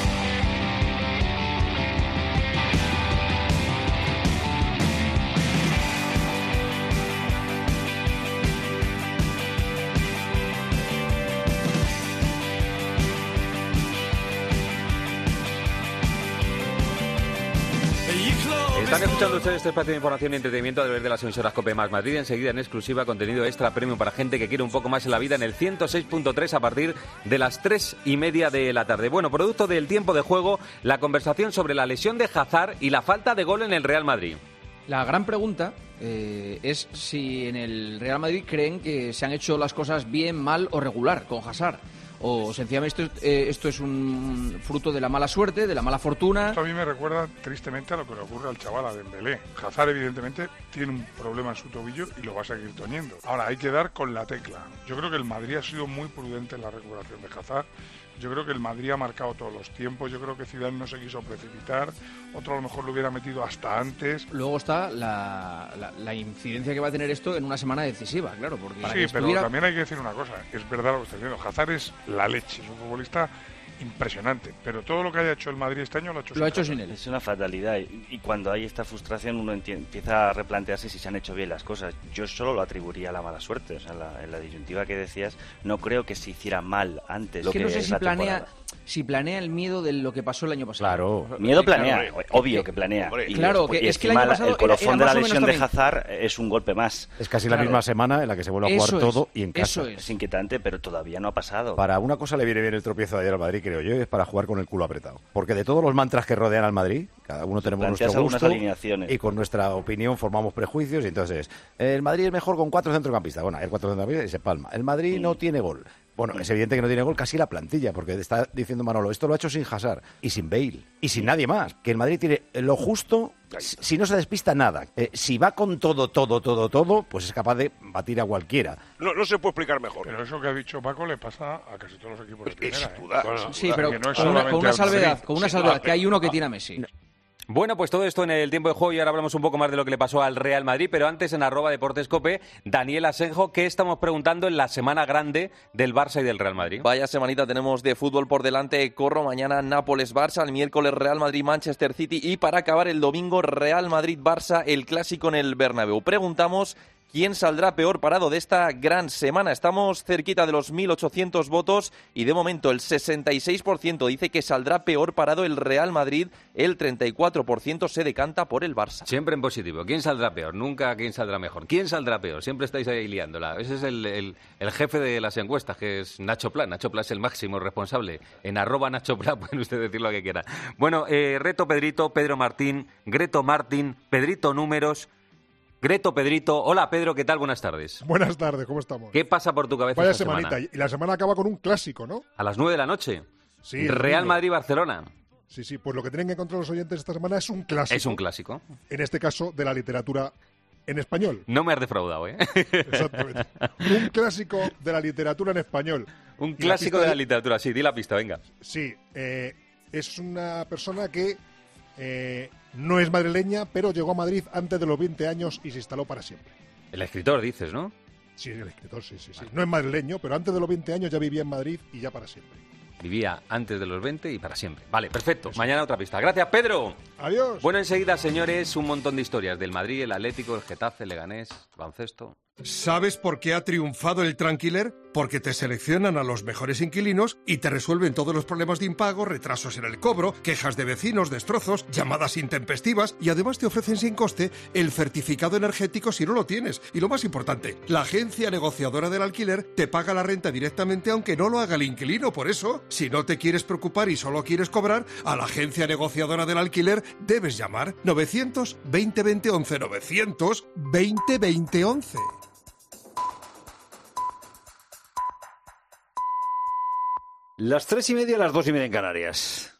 Están escuchando ustedes este espacio de información y entretenimiento a través de las emisoras COPE más Madrid. Enseguida, en exclusiva, contenido extra premium para gente que quiere un poco más en la vida en el ciento seis punto tres a partir de las tres y media de la tarde. Bueno, producto del tiempo de juego, la conversación sobre la lesión de Hazard y la falta de gol en el Real Madrid. La gran pregunta eh, es si en el Real Madrid creen que se han hecho las cosas bien, mal o regular con Hazard. O sencillamente esto, eh, esto es un fruto de la mala suerte, de la mala fortuna. Esto a mí me recuerda tristemente a lo que le ocurre al chaval, a Dembélé. Hazard evidentemente tiene un problema en su tobillo y lo va a seguir teniendo. Ahora hay que dar con la tecla. Yo creo que el Madrid ha sido muy prudente en la recuperación de Hazard. Yo creo que el Madrid ha marcado todos los tiempos. Yo creo que Zidane no se quiso precipitar. Otro a lo mejor lo hubiera metido hasta antes. Luego está la, la, la incidencia que va a tener esto en una semana decisiva, claro. Porque Sí, para pero estuviera... también hay que decir una cosa. Es verdad lo que está diciendo. Hazard es la leche. Es un futbolista impresionante. Pero todo lo que haya hecho el Madrid este año lo ha hecho, lo ha hecho sin él. Es una fatalidad. Y, y cuando hay esta frustración uno entiende, empieza a replantearse si se han hecho bien las cosas. Yo solo lo atribuiría a la mala suerte. O sea, la, en la disyuntiva que decías, no creo que se hiciera mal antes. Es que, que no sé es si la planea, temporada. si planea el miedo de lo que pasó el año pasado. Claro. Miedo planea, claro, obvio que planea. Hombre, y claro, después, que y es que el año encima pasado el colofón era- era de la más o lesión menos de Hazard es un golpe más. Es casi Claro. la misma semana en la que se vuelve a jugar Eso todo es, y en casa. eso es. Es inquietante, pero todavía no ha pasado. Para una cosa le viene bien el tropiezo de ayer al Madrid, creo yo, y es para jugar con el culo apretado. Porque de todos los mantras que rodean al Madrid, cada uno tenemos Planteas nuestro algunas gusto alineaciones. y con nuestra opinión formamos prejuicios y entonces el Madrid es mejor con cuatro centrocampistas. Bueno, hay cuatro centrocampistas y se palma. El Madrid no tiene gol. Bueno, es evidente que no tiene gol casi la plantilla, porque está diciendo Manolo, esto lo ha hecho sin Hazard y sin Bale y sin nadie más. Que el Madrid tiene lo justo, si si no se despista nada. Eh, si va con todo, todo, todo, todo, pues es capaz de batir a cualquiera. No, no se puede explicar mejor. Pero eso que ha dicho Paco le pasa a casi todos los equipos de primera. sin ¿eh? duda, Bueno, sin Sí, duda, pero que no es con una, solamente con una al Madrid. salvedad, con una Sí, salvedad, claro. que hay uno que tiene a Messi. Bueno, pues todo esto en el tiempo de juego y ahora hablamos un poco más de lo que le pasó al Real Madrid, pero antes en arroba Deportes Cope, Daniel Asenjo, ¿qué estamos preguntando en la semana grande del Barça y del Real Madrid? Vaya semanita tenemos de fútbol por delante. Corro mañana Nápoles-Barça, el miércoles Real Madrid-Manchester City y para acabar el domingo Real Madrid-Barça, el clásico en el Bernabéu. Preguntamos quién saldrá peor parado de esta gran semana. Estamos cerquita de los mil ochocientos votos y de momento el sesenta y seis por ciento dice que saldrá peor parado el Real Madrid, el treinta y cuatro por ciento se decanta por el Barça. Siempre en positivo. ¿Quién saldrá peor? Nunca quién saldrá mejor. ¿Quién saldrá peor? Siempre estáis ahí liándola. Ese es el, el, el jefe de las encuestas, que es Nacho Pla. Nacho Pla es el máximo responsable. En arroba Nacho Pla pueden ustedes decir lo que quieran. Bueno, eh, reto Pedrito, Pedro Martín, Greto Martín, Pedrito Números... Greto, Pedrito. Hola, Pedro, ¿qué tal? Buenas tardes. Buenas tardes, ¿cómo estamos? ¿Qué pasa por tu cabeza Vaya esta semanita. semana? Y la semana acaba con un clásico, ¿no? A las nueve de la noche. Sí, el Real domingo. Madrid-Barcelona. Sí, sí, pues lo que tienen que encontrar los oyentes esta semana es un clásico. Es un clásico. En este caso, de la literatura en español. No me has defraudado, ¿eh? Exactamente. Un clásico de la literatura en español. Un Y la clásico pista de la literatura, sí, di la pista, venga. Sí, eh, es una persona que Eh, no es madrileña, pero llegó a Madrid antes de los veinte años y se instaló para siempre. El escritor, dices, ¿no? Sí, el escritor, sí, sí, sí. No es madrileño, pero antes de los veinte años ya vivía en Madrid y ya para siempre. Vivía antes de los veinte y para siempre. Vale, perfecto. Eso. Mañana otra pista. Gracias, Pedro. Adiós. Bueno, enseguida, señores, un montón de historias del Madrid, el Atlético, el Getafe, el Leganés, baloncesto. ¿Sabes por qué ha triunfado el Tranquiler? Porque te seleccionan a los mejores inquilinos y te resuelven todos los problemas de impago, retrasos en el cobro, quejas de vecinos, destrozos, llamadas intempestivas y además te ofrecen sin coste el certificado energético si no lo tienes. Y lo más importante, la agencia negociadora del alquiler te paga la renta directamente aunque no lo haga el inquilino. Por eso, si no te quieres preocupar y solo quieres cobrar, a la agencia negociadora del alquiler debes llamar novecientos veinte veinte once, novecientos veinte veinte once. Las tres y media, las dos y media en Canarias.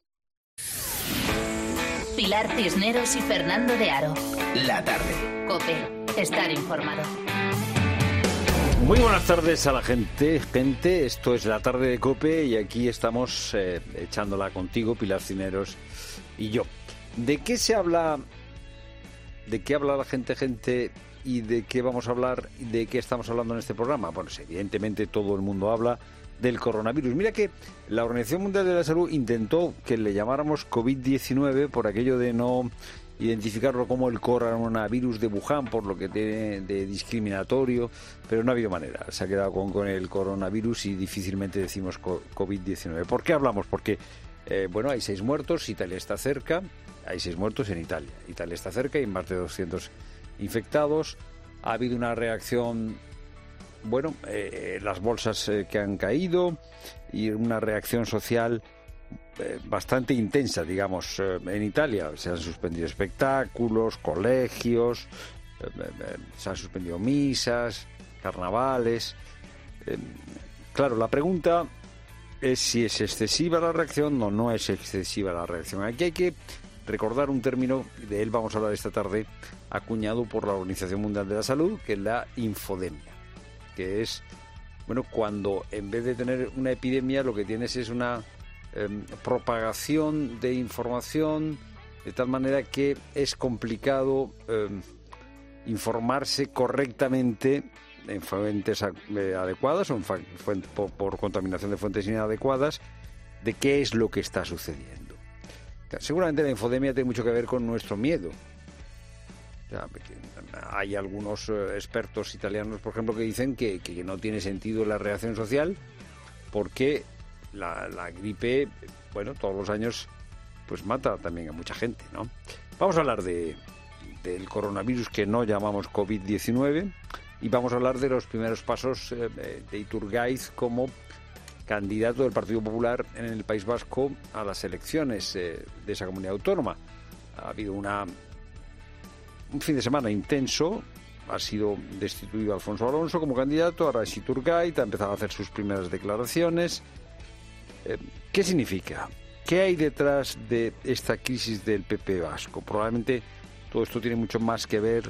Pilar Cisneros y Fernando de Aro. La tarde. COPE. Estar informado. Muy buenas tardes a la gente. Gente, esto es la tarde de COPE y aquí estamos eh, echándola contigo, Pilar Cisneros y yo. ¿De qué se habla? ¿De qué habla la gente, gente? ¿Y de qué vamos a hablar? ¿Y de qué estamos hablando en este programa? Bueno, pues evidentemente todo el mundo habla del coronavirus. Mira que la Organización Mundial de la Salud intentó que le llamáramos COVID diecinueve por aquello de no identificarlo como el coronavirus de Wuhan, por lo que tiene de discriminatorio, pero no ha habido manera. Se ha quedado con, con el coronavirus y difícilmente decimos COVID diecinueve. ¿Por qué hablamos? Porque, eh, bueno, hay seis muertos, Italia está cerca, hay seis muertos en Italia. Italia está cerca, hay más de doscientos infectados, ha habido una reacción... Bueno, eh, las bolsas eh, que han caído y una reacción social eh, bastante intensa, digamos, eh, en Italia. Se han suspendido espectáculos, colegios, eh, eh, se han suspendido misas, carnavales. Eh, claro, la pregunta es si es excesiva la reacción o no es excesiva la reacción. Aquí hay que recordar un término, de él vamos a hablar esta tarde, acuñado por la Organización Mundial de la Salud, que es la infodemia. Que es, bueno, cuando en vez de tener una epidemia lo que tienes es una eh, propagación de información de tal manera que es complicado eh, informarse correctamente en fuentes eh, adecuadas o en fa- fuente, por, por contaminación de fuentes inadecuadas de qué es lo que está sucediendo. Seguramente la infodemia tiene mucho que ver con nuestro miedo. Hay algunos expertos italianos, por ejemplo, que dicen que, que no tiene sentido la reacción social porque la, la gripe, bueno, todos los años pues mata también a mucha gente, ¿no? Vamos a hablar de, del coronavirus que no llamamos COVID diecinueve y vamos a hablar de los primeros pasos eh, de Iturgaiz como candidato del Partido Popular en el País Vasco a las elecciones eh, de esa comunidad autónoma. Ha habido una... un fin de semana intenso, ha sido destituido Alfonso Alonso como candidato, ahora es Iturgaiz, ha empezado a hacer sus primeras declaraciones. Eh, ¿Qué significa? ¿Qué hay detrás de esta crisis del P P vasco? Probablemente todo esto tiene mucho más que ver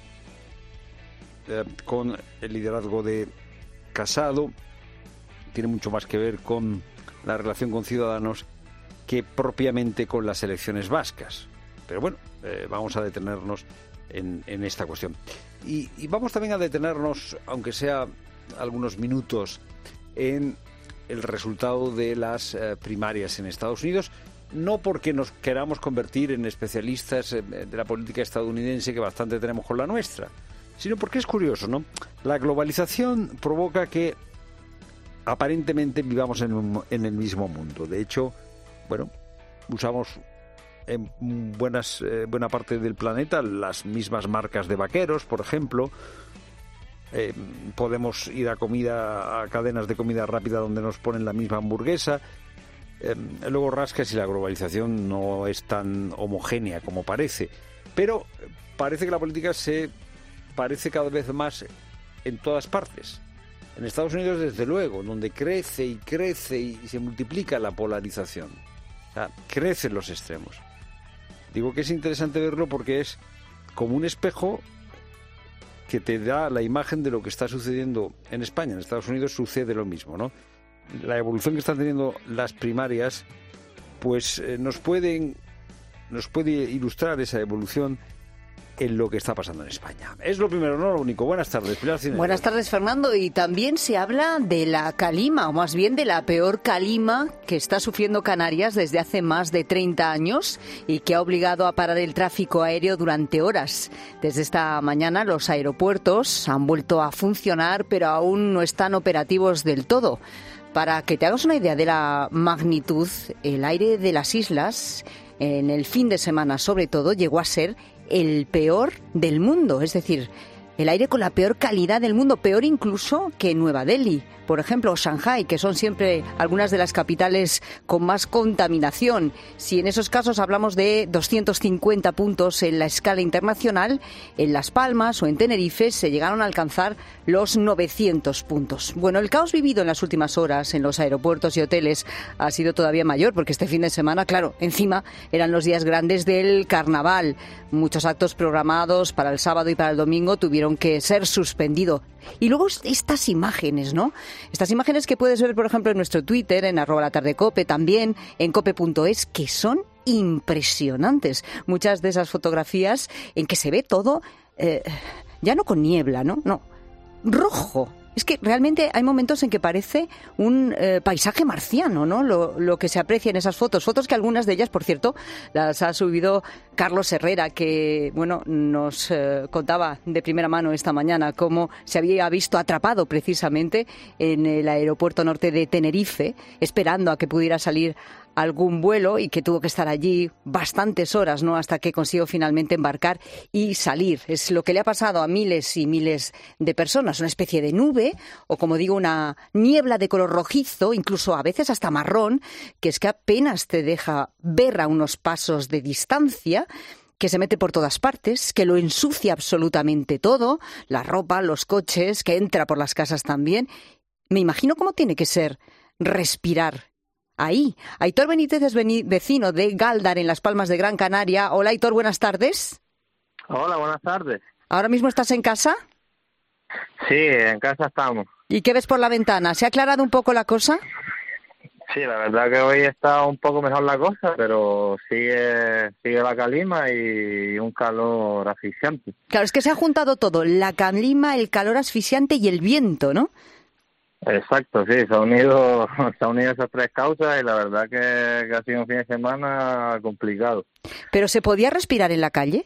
eh, con el liderazgo de Casado, tiene mucho más que ver con la relación con Ciudadanos que propiamente con las elecciones vascas. Pero bueno, eh, vamos a detenernos En, en esta cuestión. Y, y vamos también a detenernos, aunque sea algunos minutos, en el resultado de las eh, primarias en Estados Unidos, no porque nos queramos convertir en especialistas eh, de la política estadounidense, que bastante tenemos con la nuestra, sino porque es curioso, ¿no? La globalización provoca que aparentemente vivamos en, un, en el mismo mundo. De hecho, bueno, usamos en buenas, eh, buena parte del planeta las mismas marcas de vaqueros, por ejemplo. Eh, podemos ir a comida, a cadenas de comida rápida donde nos ponen la misma hamburguesa. Eh, luego rascas y la globalización no es tan homogénea como parece. Pero parece que la política se parece cada vez más en todas partes. En Estados Unidos, desde luego, donde crece y crece y se multiplica la polarización. O sea, crecen los extremos. Digo que es interesante verlo porque es como un espejo que te da la imagen de lo que está sucediendo en España. En Estados Unidos sucede lo mismo, ¿no? La evolución que están teniendo las primarias, pues eh, nos pueden nos puede ilustrar esa evolución en lo que está pasando en España. Es lo primero, no lo único. Buenas tardes, Pilar Cisneros. Buenas tardes, Fernando. Y también se habla de la calima, o más bien de la peor calima que está sufriendo Canarias desde hace más de treinta años y que ha obligado a parar el tráfico aéreo durante horas. Desde esta mañana los aeropuertos han vuelto a funcionar, pero aún no están operativos del todo. Para que te hagas una idea de la magnitud, el aire de las islas, en el fin de semana sobre todo, llegó a ser el peor del mundo, es decir, el aire con la peor calidad del mundo, peor incluso que Nueva Delhi, por ejemplo, o Shanghái, que son siempre algunas de las capitales con más contaminación. Si en esos casos hablamos de doscientos cincuenta puntos en la escala internacional, en Las Palmas o en Tenerife se llegaron a alcanzar los novecientos puntos. Bueno, el caos vivido en las últimas horas en los aeropuertos y hoteles ha sido todavía mayor, porque este fin de semana, claro, encima eran los días grandes del carnaval. Muchos actos programados para el sábado y para el domingo tuvieron que ser suspendidos. Y luego estas imágenes, ¿no? Estas imágenes que puedes ver, por ejemplo, en nuestro Twitter, en arroba la tarde cope, también en cope punto es, que son impresionantes. Muchas de esas fotografías en que se ve todo, eh, ya no con niebla, ¿no? No, rojo. Es que realmente hay momentos en que parece un eh, paisaje marciano, ¿no? Lo, lo que se aprecia en esas fotos. Fotos que algunas de ellas, por cierto, las ha subido Carlos Herrera, que, bueno, nos eh, contaba de primera mano esta mañana cómo se había visto atrapado precisamente en el aeropuerto norte de Tenerife, esperando a que pudiera salir algún vuelo, y que tuvo que estar allí bastantes horas, ¿no?, hasta que consiguió finalmente embarcar y salir. Es lo que le ha pasado a miles y miles de personas, una especie de nube, o como digo, una niebla de color rojizo, incluso a veces hasta marrón, que es que apenas te deja ver a unos pasos de distancia, que se mete por todas partes, que lo ensucia absolutamente todo, la ropa, los coches, que entra por las casas también. Me imagino cómo tiene que ser respirar ahí. Aitor Benítez es vecino de Gáldar, en Las Palmas de Gran Canaria. Hola, Aitor, buenas tardes. Hola, buenas tardes. ¿Ahora mismo estás en casa? Sí, en casa estamos. ¿Y qué ves por la ventana? ¿Se ha aclarado un poco la cosa? Sí, la verdad que hoy está un poco mejor la cosa, pero sigue, sigue la calima y un calor asfixiante. Claro, es que se ha juntado todo, la calima, el calor asfixiante y el viento, ¿no? Exacto, sí, se ha unido, se ha unido esas tres causas y la verdad que, que ha sido un fin de semana complicado. ¿Pero se podía respirar en la calle?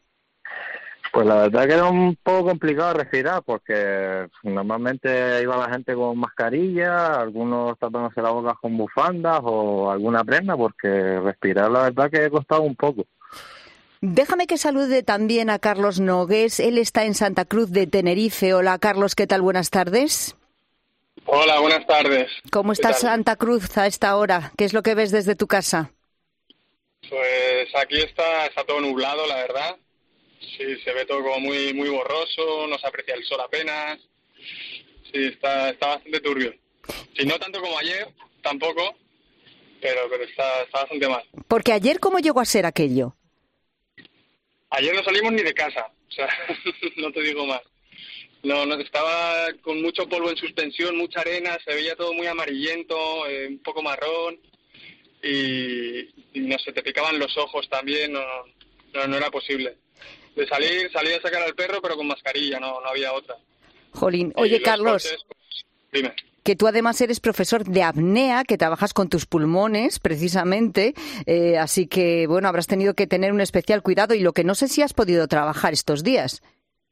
Pues la verdad que era un poco complicado respirar, porque normalmente iba la gente con mascarilla, algunos tapándose la boca con bufandas o alguna prenda, porque respirar la verdad que ha costado un poco. Déjame que salude también a Carlos Nogués, él está en Santa Cruz de Tenerife. Hola Carlos, ¿qué tal? Buenas tardes. Hola, buenas tardes. ¿Cómo está Santa Cruz a esta hora? ¿Qué es lo que ves desde tu casa? Pues aquí está, está todo nublado, la verdad. Sí, se ve todo como muy muy borroso, no se aprecia el sol apenas. Sí, está está bastante turbio. Sí, no tanto como ayer, tampoco, pero pero está, está bastante mal. Porque ayer, ¿cómo llegó a ser aquello? Ayer no salimos ni de casa, o sea, no te digo más. No, no, estaba con mucho polvo en suspensión, mucha arena, se veía todo muy amarillento, eh, un poco marrón, y, y no sé, te picaban los ojos también, no, no, no era posible. De salir, salí a sacar al perro, pero con mascarilla, no, no había otra. Jolín, oye Carlos, coches, pues, dime. Que tú además eres profesor de apnea, que trabajas con tus pulmones, precisamente, eh, así que, bueno, habrás tenido que tener un especial cuidado, y lo que no sé si has podido trabajar estos días.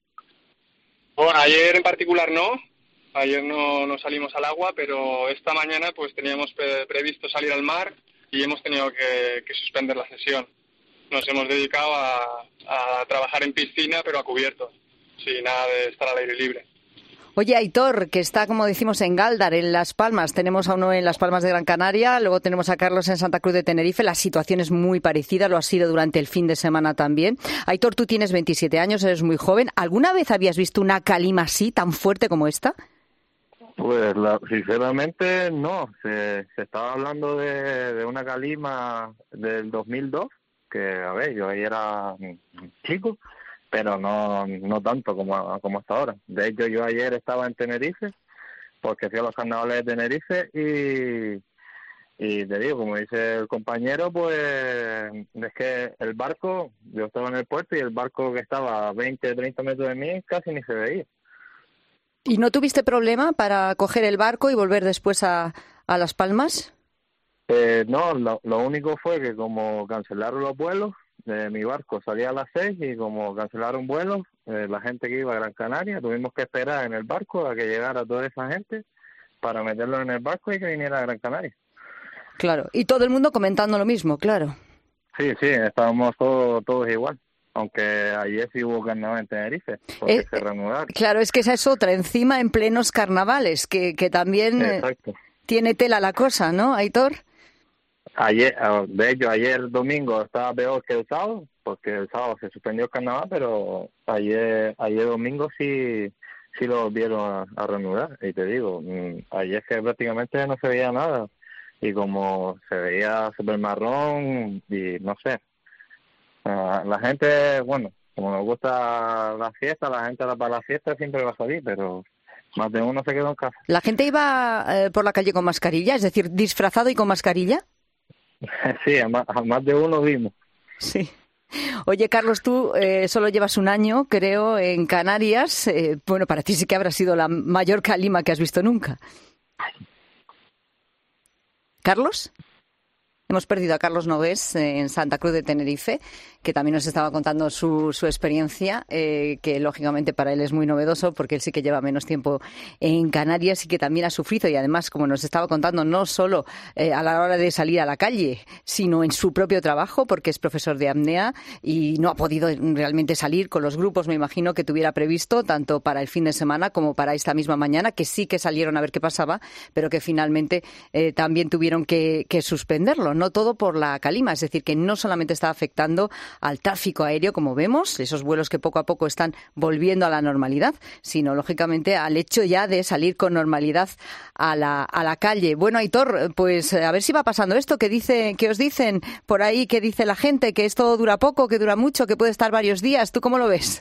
Bueno, ayer en particular no, ayer no, no salimos al agua, pero esta mañana pues teníamos pre- previsto salir al mar y hemos tenido que, que suspender la sesión. Nos hemos dedicado a, a trabajar en piscina, pero a cubierto, sin nada de estar al aire libre. Oye, Aitor, que está, como decimos, en Gáldar, en Las Palmas. Tenemos a uno en Las Palmas de Gran Canaria, luego tenemos a Carlos en Santa Cruz de Tenerife. La situación es muy parecida, lo ha sido durante el fin de semana también. Aitor, tú tienes veintisiete años, eres muy joven. ¿Alguna vez habías visto una calima así, tan fuerte como esta? Pues la, sinceramente no, se, se estaba hablando de, de una calima del dos mil dos, que a ver, yo ahí era chico, pero no no tanto como, como hasta ahora. De hecho, yo ayer estaba en Tenerife, porque fui a los carnavales de Tenerife, y, Y te digo, como dice el compañero, pues es que el barco, yo estaba en el puerto y el barco que estaba a veinte, treinta metros de mí casi ni se veía. ¿Y no tuviste problema para coger el barco y volver después a, a Las Palmas? Eh, no, lo, lo único fue que como cancelaron los vuelos, eh, mi barco salía a las seis y como cancelaron vuelos, eh, la gente que iba a Gran Canaria, tuvimos que esperar en el barco a que llegara toda esa gente para meterlo en el barco y que viniera a Gran Canaria. Claro, y todo el mundo comentando lo mismo, claro. Sí, sí, estábamos todos, todos igual. Aunque ayer sí hubo carnaval en Tenerife, porque eh, se reanudaron. Claro, es que esa es otra, encima en plenos carnavales, que, que también eh, tiene tela la cosa, ¿no, Aitor? Ayer, de hecho, ayer domingo estaba peor que el sábado, porque el sábado se suspendió el carnaval, pero ayer ayer domingo sí sí lo volvieron a, a reanudar. Y te digo, ayer que prácticamente no se veía nada. Y como se veía súper marrón y no sé, uh, la gente, bueno, como nos gusta la fiesta, la gente para la fiesta siempre va a salir, pero más de uno se quedó en casa. ¿La gente iba eh, por la calle con mascarilla, es decir, disfrazado y con mascarilla? Sí, a más, a más de uno vimos. Sí. Oye, Carlos, tú eh, solo llevas un año, creo, en Canarias. Eh, bueno, para ti sí que habrá sido la mayor calima que has visto nunca. ¿Carlos? Hemos perdido a Carlos Novés eh, en Santa Cruz de Tenerife, que también nos estaba contando su, su experiencia, eh, que lógicamente para él es muy novedoso porque él sí que lleva menos tiempo en Canarias y que también ha sufrido. Y además, como nos estaba contando, no solo eh, a la hora de salir a la calle, sino en su propio trabajo, porque es profesor de apnea y no ha podido realmente salir con los grupos, me imagino, que tuviera previsto, tanto para el fin de semana como para esta misma mañana, que sí que salieron a ver qué pasaba, pero que finalmente eh, también tuvieron que, que suspenderlo. No todo por la calima, es decir, que no solamente está afectando al tráfico aéreo, como vemos, esos vuelos que poco a poco están volviendo a la normalidad, sino, lógicamente, al hecho ya de salir con normalidad a la, a la calle. Bueno, Aitor, pues a ver si va pasando esto, que dice, que os dicen por ahí, que dice la gente, que esto dura poco, que dura mucho, que puede estar varios días. ¿Tú cómo lo ves?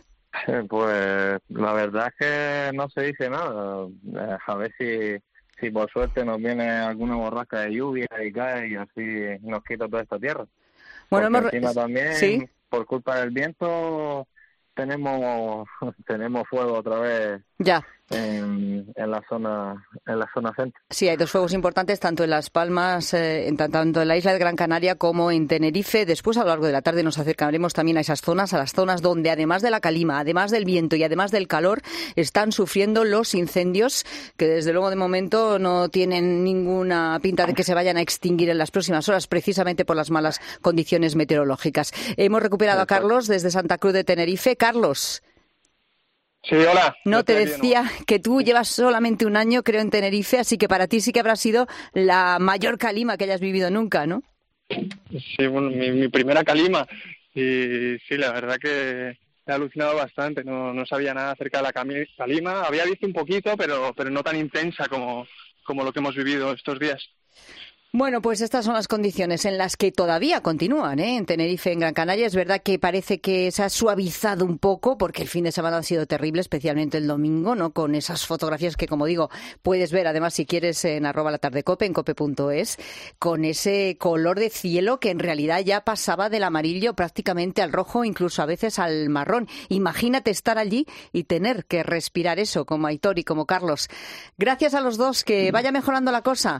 Pues la verdad es que no se dice nada. A ver si... si por suerte nos viene alguna borrasca de lluvia y cae y así nos quita toda esta tierra. Bueno, hemos... encima también, ¿sí? Por culpa del viento, tenemos tenemos fuego otra vez. Ya. En, en la zona en la zona centro. Sí, hay dos fuegos importantes tanto en Las Palmas, eh, en, tanto en la isla de Gran Canaria como en Tenerife. Después, a lo largo de la tarde, nos acercaremos también a esas zonas, a las zonas donde, además de la calima, además del viento y además del calor, están sufriendo los incendios, que desde luego de momento no tienen ninguna pinta de que se vayan a extinguir en las próximas horas, precisamente por las malas condiciones meteorológicas. Hemos recuperado a Carlos desde Santa Cruz de Tenerife. Carlos. Sí, hola. No, te decía que tú llevas solamente un año, creo, en Tenerife, así que para ti sí que habrá sido la mayor calima que hayas vivido nunca, ¿no? Sí, bueno, mi, mi primera calima. Y sí, la verdad que he alucinado bastante. No, no sabía nada acerca de la calima. Había visto un poquito, pero, pero no tan intensa como, como lo que hemos vivido estos días. Bueno, pues estas son las condiciones en las que todavía continúan, ¿eh? En Tenerife, en Gran Canaria. Es verdad que parece que se ha suavizado un poco porque el fin de semana ha sido terrible, especialmente el domingo, ¿no? Con esas fotografías que, como digo, puedes ver, además, si quieres, en arroba la tarde cope, en cope punto es, con ese color de cielo que en realidad ya pasaba del amarillo prácticamente al rojo, incluso a veces al marrón. Imagínate estar allí y tener que respirar eso, como Aitor y como Carlos. Gracias a los dos, que vaya mejorando la cosa.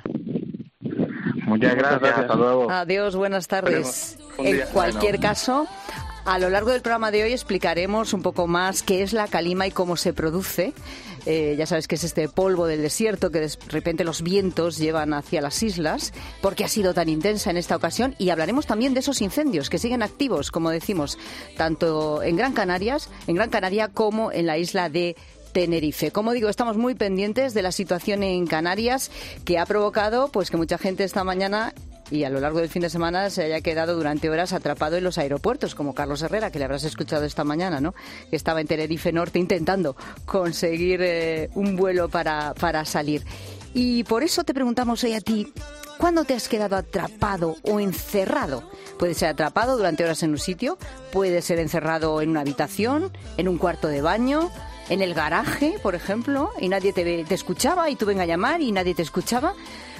Muchas gracias, hasta luego. Adiós, buenas tardes. En cualquier caso, a lo largo del programa de hoy explicaremos un poco más qué es la calima y cómo se produce. Eh, ya sabes que es este polvo del desierto que de repente los vientos llevan hacia las islas, porque ha sido tan intensa en esta ocasión. Y hablaremos también de esos incendios que siguen activos, como decimos, tanto en Gran Canarias, en Gran Canaria como en la isla de Tenerife. Como digo, estamos muy pendientes de la situación en Canarias, que ha provocado pues que mucha gente esta mañana y a lo largo del fin de semana se haya quedado durante horas atrapado en los aeropuertos, como Carlos Herrera, que le habrás escuchado esta mañana, ¿no? Que estaba en Tenerife Norte intentando conseguir eh, un vuelo para, para salir. Y por eso te preguntamos hoy a ti, ¿cuándo te has quedado atrapado o encerrado? Puede ser atrapado durante horas en un sitio, puede ser encerrado en una habitación, en un cuarto de baño, en el garaje, por ejemplo, y nadie te, te escuchaba y tú venga a llamar y nadie te escuchaba.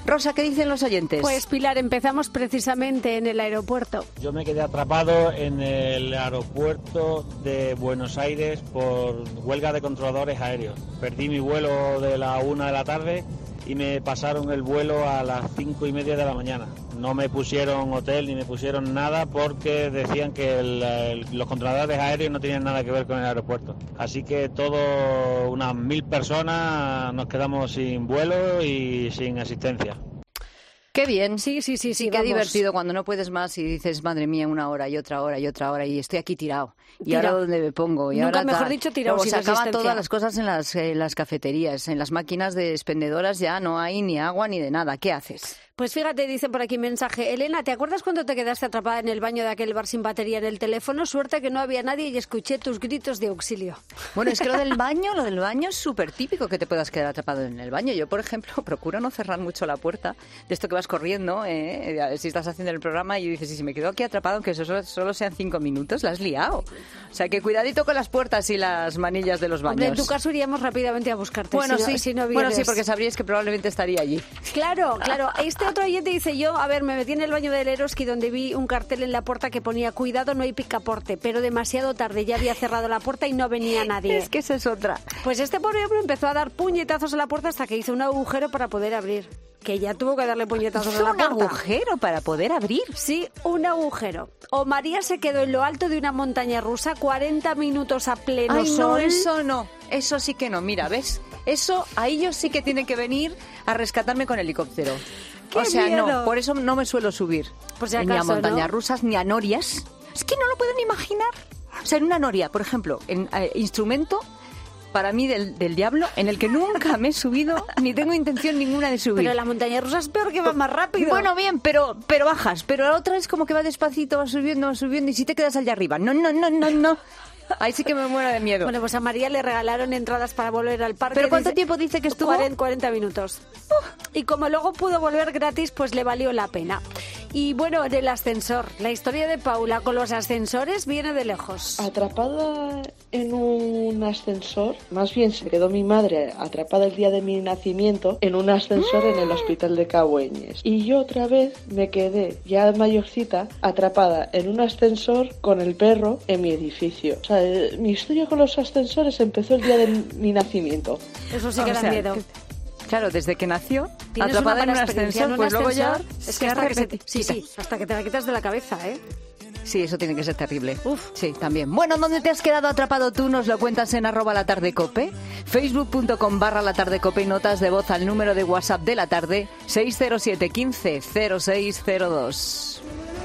Rosa, ¿qué dicen los oyentes? Pues Pilar, empezamos precisamente en el aeropuerto. Yo me quedé atrapado en el aeropuerto de Buenos Aires por huelga de controladores aéreos. Perdí mi vuelo de la una de la tarde y me pasaron el vuelo a las cinco y media de la mañana. No me pusieron hotel ni me pusieron nada porque decían que el, el, los controladores aéreos no tenían nada que ver con el aeropuerto. Así que todo, unas mil personas nos quedamos sin vuelo y sin asistencia. Qué bien. Sí, sí, sí, sí. Qué vamos. divertido cuando no puedes más y dices, madre mía, una hora y otra hora y otra hora y estoy aquí tirado. ¿Y Tirao. ahora dónde me pongo? Y Nunca ahora mejor tal. dicho, tirado. Luego sin se acaban asistencia. todas las cosas en las, en las cafeterías, en las máquinas de expendedoras ya no hay ni agua ni de nada. ¿Qué haces? Pues fíjate, dicen por aquí mensaje. Elena, ¿te acuerdas cuando te quedaste atrapada en el baño de aquel bar sin batería en el teléfono? Suerte que no había nadie y escuché tus gritos de auxilio. Bueno, es que lo del baño, lo del baño es súper típico que te puedas quedar atrapado en el baño. Yo, por ejemplo, procuro no cerrar mucho la puerta de esto que vas corriendo, eh, si estás haciendo el programa y dices, y si me quedo aquí atrapado, aunque solo, solo sean cinco minutos, la has liado. O sea, que cuidadito con las puertas y las manillas de los baños. Hombre, en tu caso iríamos rápidamente a buscarte. Bueno, si no, sí, si no bueno, sí, vienes. porque sabríais que probablemente estaría allí. Claro, claro. Este otro oyente dice yo, a ver, me metí en el baño del Eroski donde vi un cartel en la puerta que ponía cuidado, no hay picaporte, pero demasiado tarde, ya había cerrado la puerta y no venía nadie. Es que esa es otra. Pues este pobre hombre empezó a dar puñetazos a la puerta hasta que hizo un agujero para poder abrir. Que ya tuvo que darle puñetazos a la ¿Un puerta. agujero para poder abrir? Sí, un agujero. O María se quedó en lo alto de una montaña rusa cuarenta minutos a pleno Ay, sol. no, eso no. Eso sí que no. Mira, ¿ves? Eso, a ellos sí que tienen que venir a rescatarme con helicóptero. ¡Qué o sea, miedo! no, por eso no me suelo subir. Por si ni a acaso, montañas ¿no? rusas, ni a norias. Es que no lo puedo ni imaginar. O sea, en una noria, por ejemplo, en eh, instrumento para mí del, del diablo, en el que nunca me he subido, ni tengo intención ninguna de subir. Pero la montaña rusa es peor, que va más rápido. Bueno, bien, pero, pero bajas. Pero la otra es como que va despacito, va subiendo, va subiendo, y si te quedas allá arriba. No, no, no, no, no. Ahí sí que me muero de miedo. Bueno, pues a María le regalaron entradas para volver al parque. ¿Pero cuánto Dice- tiempo dice que estuvo? cuarenta, cuarenta minutos. Y como luego pudo volver gratis, pues le valió la pena. Y bueno, en el ascensor. La historia de Paula con los ascensores viene de lejos. Atrapada en un ascensor, más bien se quedó mi madre atrapada el día de mi nacimiento en un ascensor en el hospital de Cabueñes. Y yo otra vez me quedé, ya mayorcita, atrapada en un ascensor con el perro en mi edificio. O sea, eh, mi historia con los ascensores empezó el día de mi nacimiento. Eso sí O que da sea, miedo. que- Claro, desde que nació, Tienes atrapada una en un mala experiencia ascensor, en un pues luego ya ascensor, es se que hasta que se te, repite- sí, sí, hasta que te la quitas de la cabeza, ¿eh? Sí, eso tiene que ser terrible. Uf, sí, también. Bueno, ¿dónde te has quedado atrapado tú? Nos lo cuentas en arroba la tarde cope, facebook.com barra la tarde cope y notas de voz al número de WhatsApp de la tarde seis cero siete uno cinco cero seis cero dos.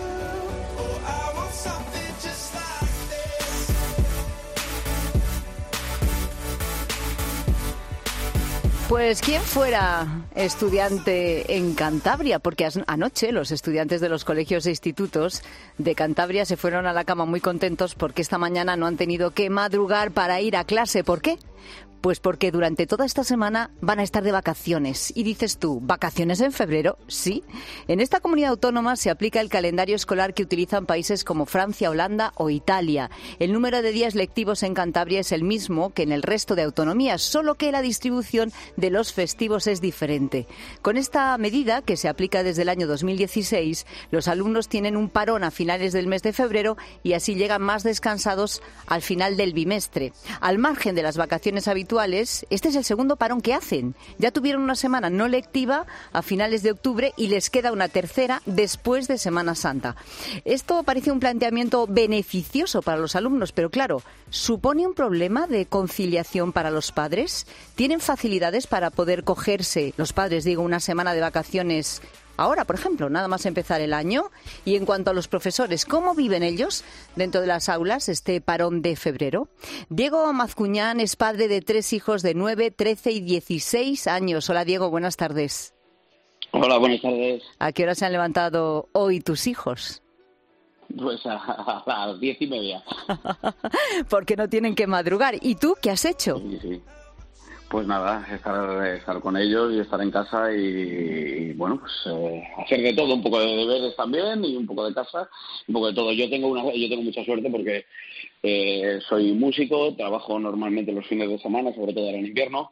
Pues quién fuera estudiante en Cantabria, porque as- anoche los estudiantes de los colegios e institutos de Cantabria se fueron a la cama muy contentos porque esta mañana no han tenido que madrugar para ir a clase. ¿Por qué? Pues porque durante toda esta semana van a estar de vacaciones. Y dices tú, ¿vacaciones en febrero? Sí. En esta comunidad autónoma se aplica el calendario escolar que utilizan países como Francia, Holanda o Italia. El número de días lectivos en Cantabria es el mismo que en el resto de autonomías, solo que la distribución de los festivos es diferente. Con esta medida, que se aplica desde el año dos mil dieciséis, los alumnos tienen un parón a finales del mes de febrero y así llegan más descansados al final del bimestre. Al margen de las vacaciones habituales, este es el segundo parón que hacen. Ya tuvieron una semana no lectiva a finales de octubre y les queda una tercera después de Semana Santa. Esto parece un planteamiento beneficioso para los alumnos, pero claro, ¿supone un problema de conciliación para los padres? ¿Tienen facilidades para poder cogerse, los padres digo, una semana de vacaciones ahora, por ejemplo, nada más empezar el año? Y en cuanto a los profesores, ¿cómo viven ellos dentro de las aulas este parón de febrero? Diego Mazcuñán es padre de tres hijos de nueve, trece y dieciséis años. Hola, Diego, buenas tardes. Hola, buenas tardes. ¿A qué hora se han levantado hoy tus hijos? Pues a, a las diez y media. Porque no tienen que madrugar. ¿Y tú qué has hecho? Sí, sí. Pues nada, estar, estar con ellos y estar en casa y, y bueno, pues eh, hacer de todo, un poco de deberes también y un poco de casa, un poco de todo. Yo tengo una, yo tengo mucha suerte porque eh, soy músico, trabajo normalmente los fines de semana, sobre todo ahora en invierno,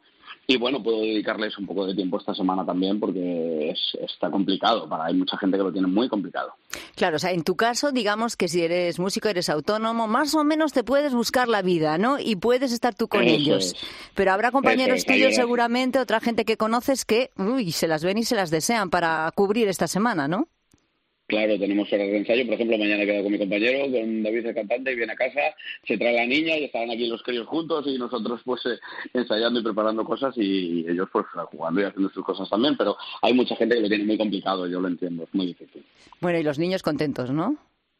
y bueno, puedo dedicarles un poco de tiempo esta semana también porque es, está complicado, para hay mucha gente que lo tiene muy complicado. Claro, o sea, en tu caso, digamos que si eres músico, eres autónomo, más o menos te puedes buscar la vida, ¿no? Y puedes estar tú con Eso ellos. es. Pero habrá compañeros Eso es, tuyos ayuda. seguramente, otra gente que conoces que, uy, se las ven y se las desean para cubrir esta semana, ¿no? Claro, tenemos horas de ensayo. Por ejemplo, mañana quedo con mi compañero, con David el cantante, y viene a casa, se trae la niña y estarán aquí los críos juntos y nosotros pues eh, ensayando y preparando cosas y ellos pues jugando y haciendo sus cosas también. Pero hay mucha gente que lo tiene muy complicado, yo lo entiendo, es muy difícil. Bueno, y los niños contentos, ¿no?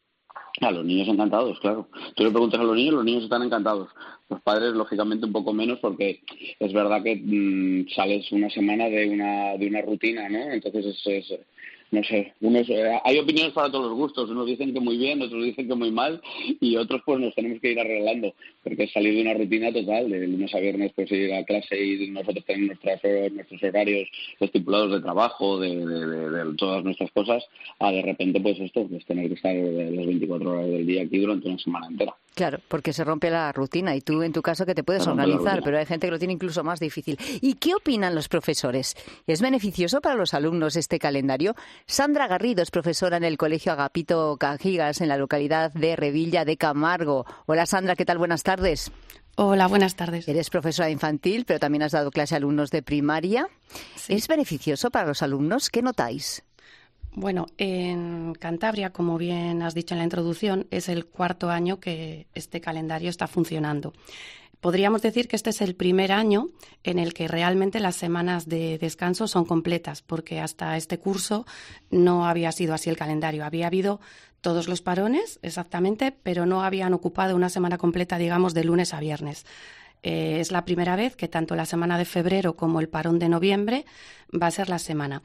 Ah, los niños encantados, claro. Tú le preguntas a los niños, los niños están encantados. Los padres, lógicamente, un poco menos porque es verdad que mmm, sales una semana de una de una rutina, ¿no? Entonces es... es no sé, unos, eh, hay opiniones para todos los gustos, unos dicen que muy bien, otros dicen que muy mal y otros pues nos tenemos que ir arreglando porque es salir de una rutina total, de lunes a viernes pues ir a clase y nosotros tenemos nuestras, nuestros horarios estipulados de trabajo, de, de, de, de todas nuestras cosas, a de repente pues esto, pues tener que estar las veinticuatro horas del día aquí durante una semana entera. Claro, porque se rompe la rutina y tú en tu caso que te puedes organizar, pero hay gente que lo tiene incluso más difícil. ¿Y qué opinan los profesores? ¿Es beneficioso para los alumnos este calendario? Sandra Garrido es profesora en el Colegio Agapito Cajigas en la localidad de Revilla de Camargo. Hola Sandra, ¿qué tal? Buenas tardes. Hola, buenas tardes. Eres profesora infantil, pero también has dado clase a alumnos de primaria. Sí. ¿Es beneficioso para los alumnos? ¿Qué notáis? Bueno, en Cantabria, como bien has dicho en la introducción, es el cuarto año que este calendario está funcionando. Podríamos decir que este es el primer año en el que realmente las semanas de descanso son completas, porque hasta este curso no había sido así el calendario. Había habido todos los parones, exactamente, pero no habían ocupado una semana completa, digamos, de lunes a viernes. Eh, es la primera vez que tanto la semana de febrero como el parón de noviembre va a ser la semana.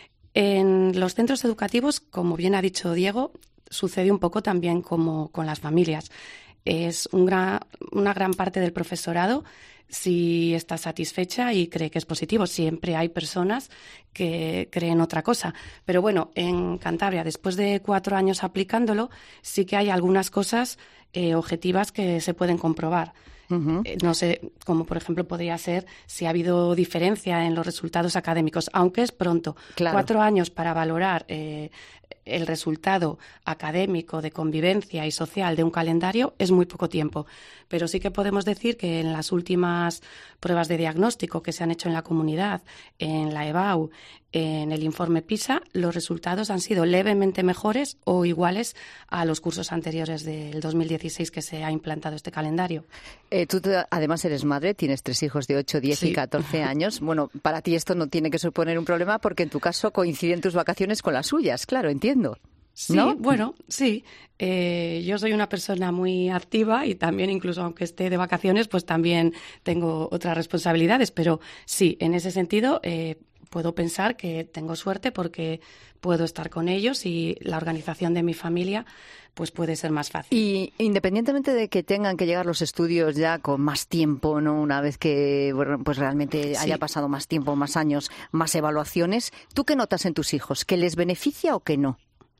En los centros educativos, como bien ha dicho Diego, sucede un poco también como con las familias. Es un gran, una gran parte del profesorado si está satisfecha y cree que es positivo. Siempre hay personas que creen otra cosa. Pero bueno, en Cantabria, después de cuatro años aplicándolo, sí que hay algunas cosas eh, objetivas que se pueden comprobar. Uh-huh. Eh, no sé, como por ejemplo podría ser si ha habido diferencia en los resultados académicos, aunque es pronto. Claro. Cuatro años para valorar eh, el resultado académico, de convivencia y social de un calendario es muy poco tiempo. Pero sí que podemos decir que en las últimas pruebas de diagnóstico que se han hecho en la comunidad, en la E B A U, en el informe PISA, los resultados han sido levemente mejores o iguales a los cursos anteriores del dos mil dieciséis que se ha implantado este calendario. Eh, tú te, además eres madre, tienes tres hijos de ocho, diez sí. y catorce años. Bueno, para ti esto no tiene que suponer un problema porque en tu caso coinciden tus vacaciones con las suyas, claro, entiendo. Sí, ¿no? Bueno, sí. Eh, yo soy una persona muy activa y también, incluso aunque esté de vacaciones, pues también tengo otras responsabilidades. Pero sí, en ese sentido, eh, puedo pensar que tengo suerte porque puedo estar con ellos y la organización de mi familia pues puede ser más fácil. Y independientemente de que tengan que llegar los estudios ya con más tiempo, ¿no? Una vez que bueno, pues realmente haya sí. pasado más tiempo, más años, más evaluaciones, ¿tú qué notas en tus hijos? ¿Que les beneficia o que no?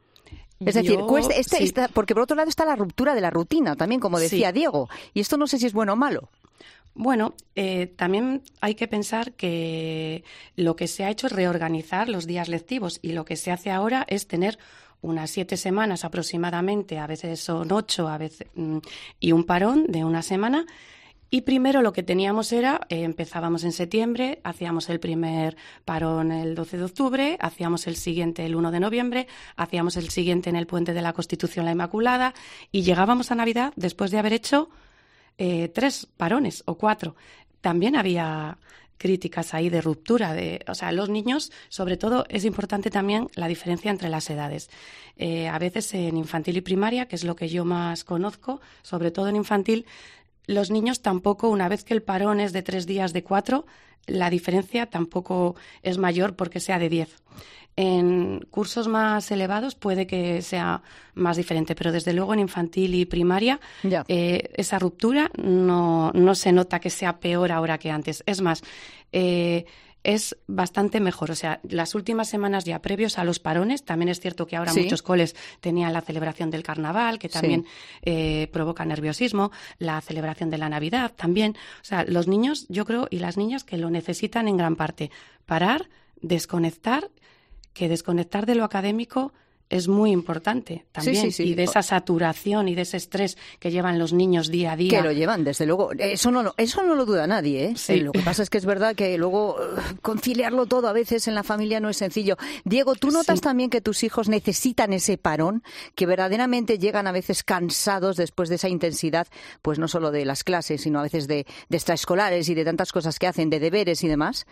Es Yo, decir, cuesta, este, sí. esta, porque por otro lado está la ruptura de la rutina también, como decía sí. Diego, y esto no sé si es bueno o malo. Bueno, eh, también hay que pensar que lo que se ha hecho es reorganizar los días lectivos y lo que se hace ahora es tener unas siete semanas aproximadamente, a veces son ocho, a veces y un parón de una semana. Y primero lo que teníamos era, eh, empezábamos en septiembre, hacíamos el primer parón el doce de octubre, hacíamos el siguiente el uno de noviembre, hacíamos el siguiente en el Puente de la Constitución la Inmaculada y llegábamos a Navidad después de haber hecho eh, tres parones o cuatro. También había críticas ahí de ruptura, de, o sea, los niños, sobre todo, es importante también la diferencia entre las edades. Eh, a veces en infantil y primaria, que es lo que yo más conozco, sobre todo en infantil, los niños tampoco, una vez que el parón es de tres días de cuatro, la diferencia tampoco es mayor porque sea de diez. En cursos más elevados puede que sea más diferente, pero desde luego en infantil y primaria eh, esa ruptura no, no se nota que sea peor ahora que antes. Es más, eh, es bastante mejor. O sea, las últimas semanas ya previos a los parones, también es cierto que ahora Sí. muchos coles tenían la celebración del carnaval, que también Sí. eh, provoca nerviosismo, la celebración de la Navidad también. O sea, los niños, yo creo, y las niñas que lo necesitan en gran parte. Parar, desconectar, que desconectar de lo académico es muy importante también, sí, sí. y de esa saturación y de ese estrés que llevan los niños día a día. Que lo llevan, desde luego. Eso no, lo- eso no lo duda nadie, ¿eh? Sí. Lo que pasa es que es verdad que luego eh, conciliarlo todo a veces en la familia no es sencillo. Diego, ¿tú notas Sí. también que tus hijos necesitan ese parón? Que verdaderamente llegan a veces cansados después de esa intensidad, pues no solo de las clases, sino a veces de, de extraescolares y de tantas cosas que hacen, de deberes y demás.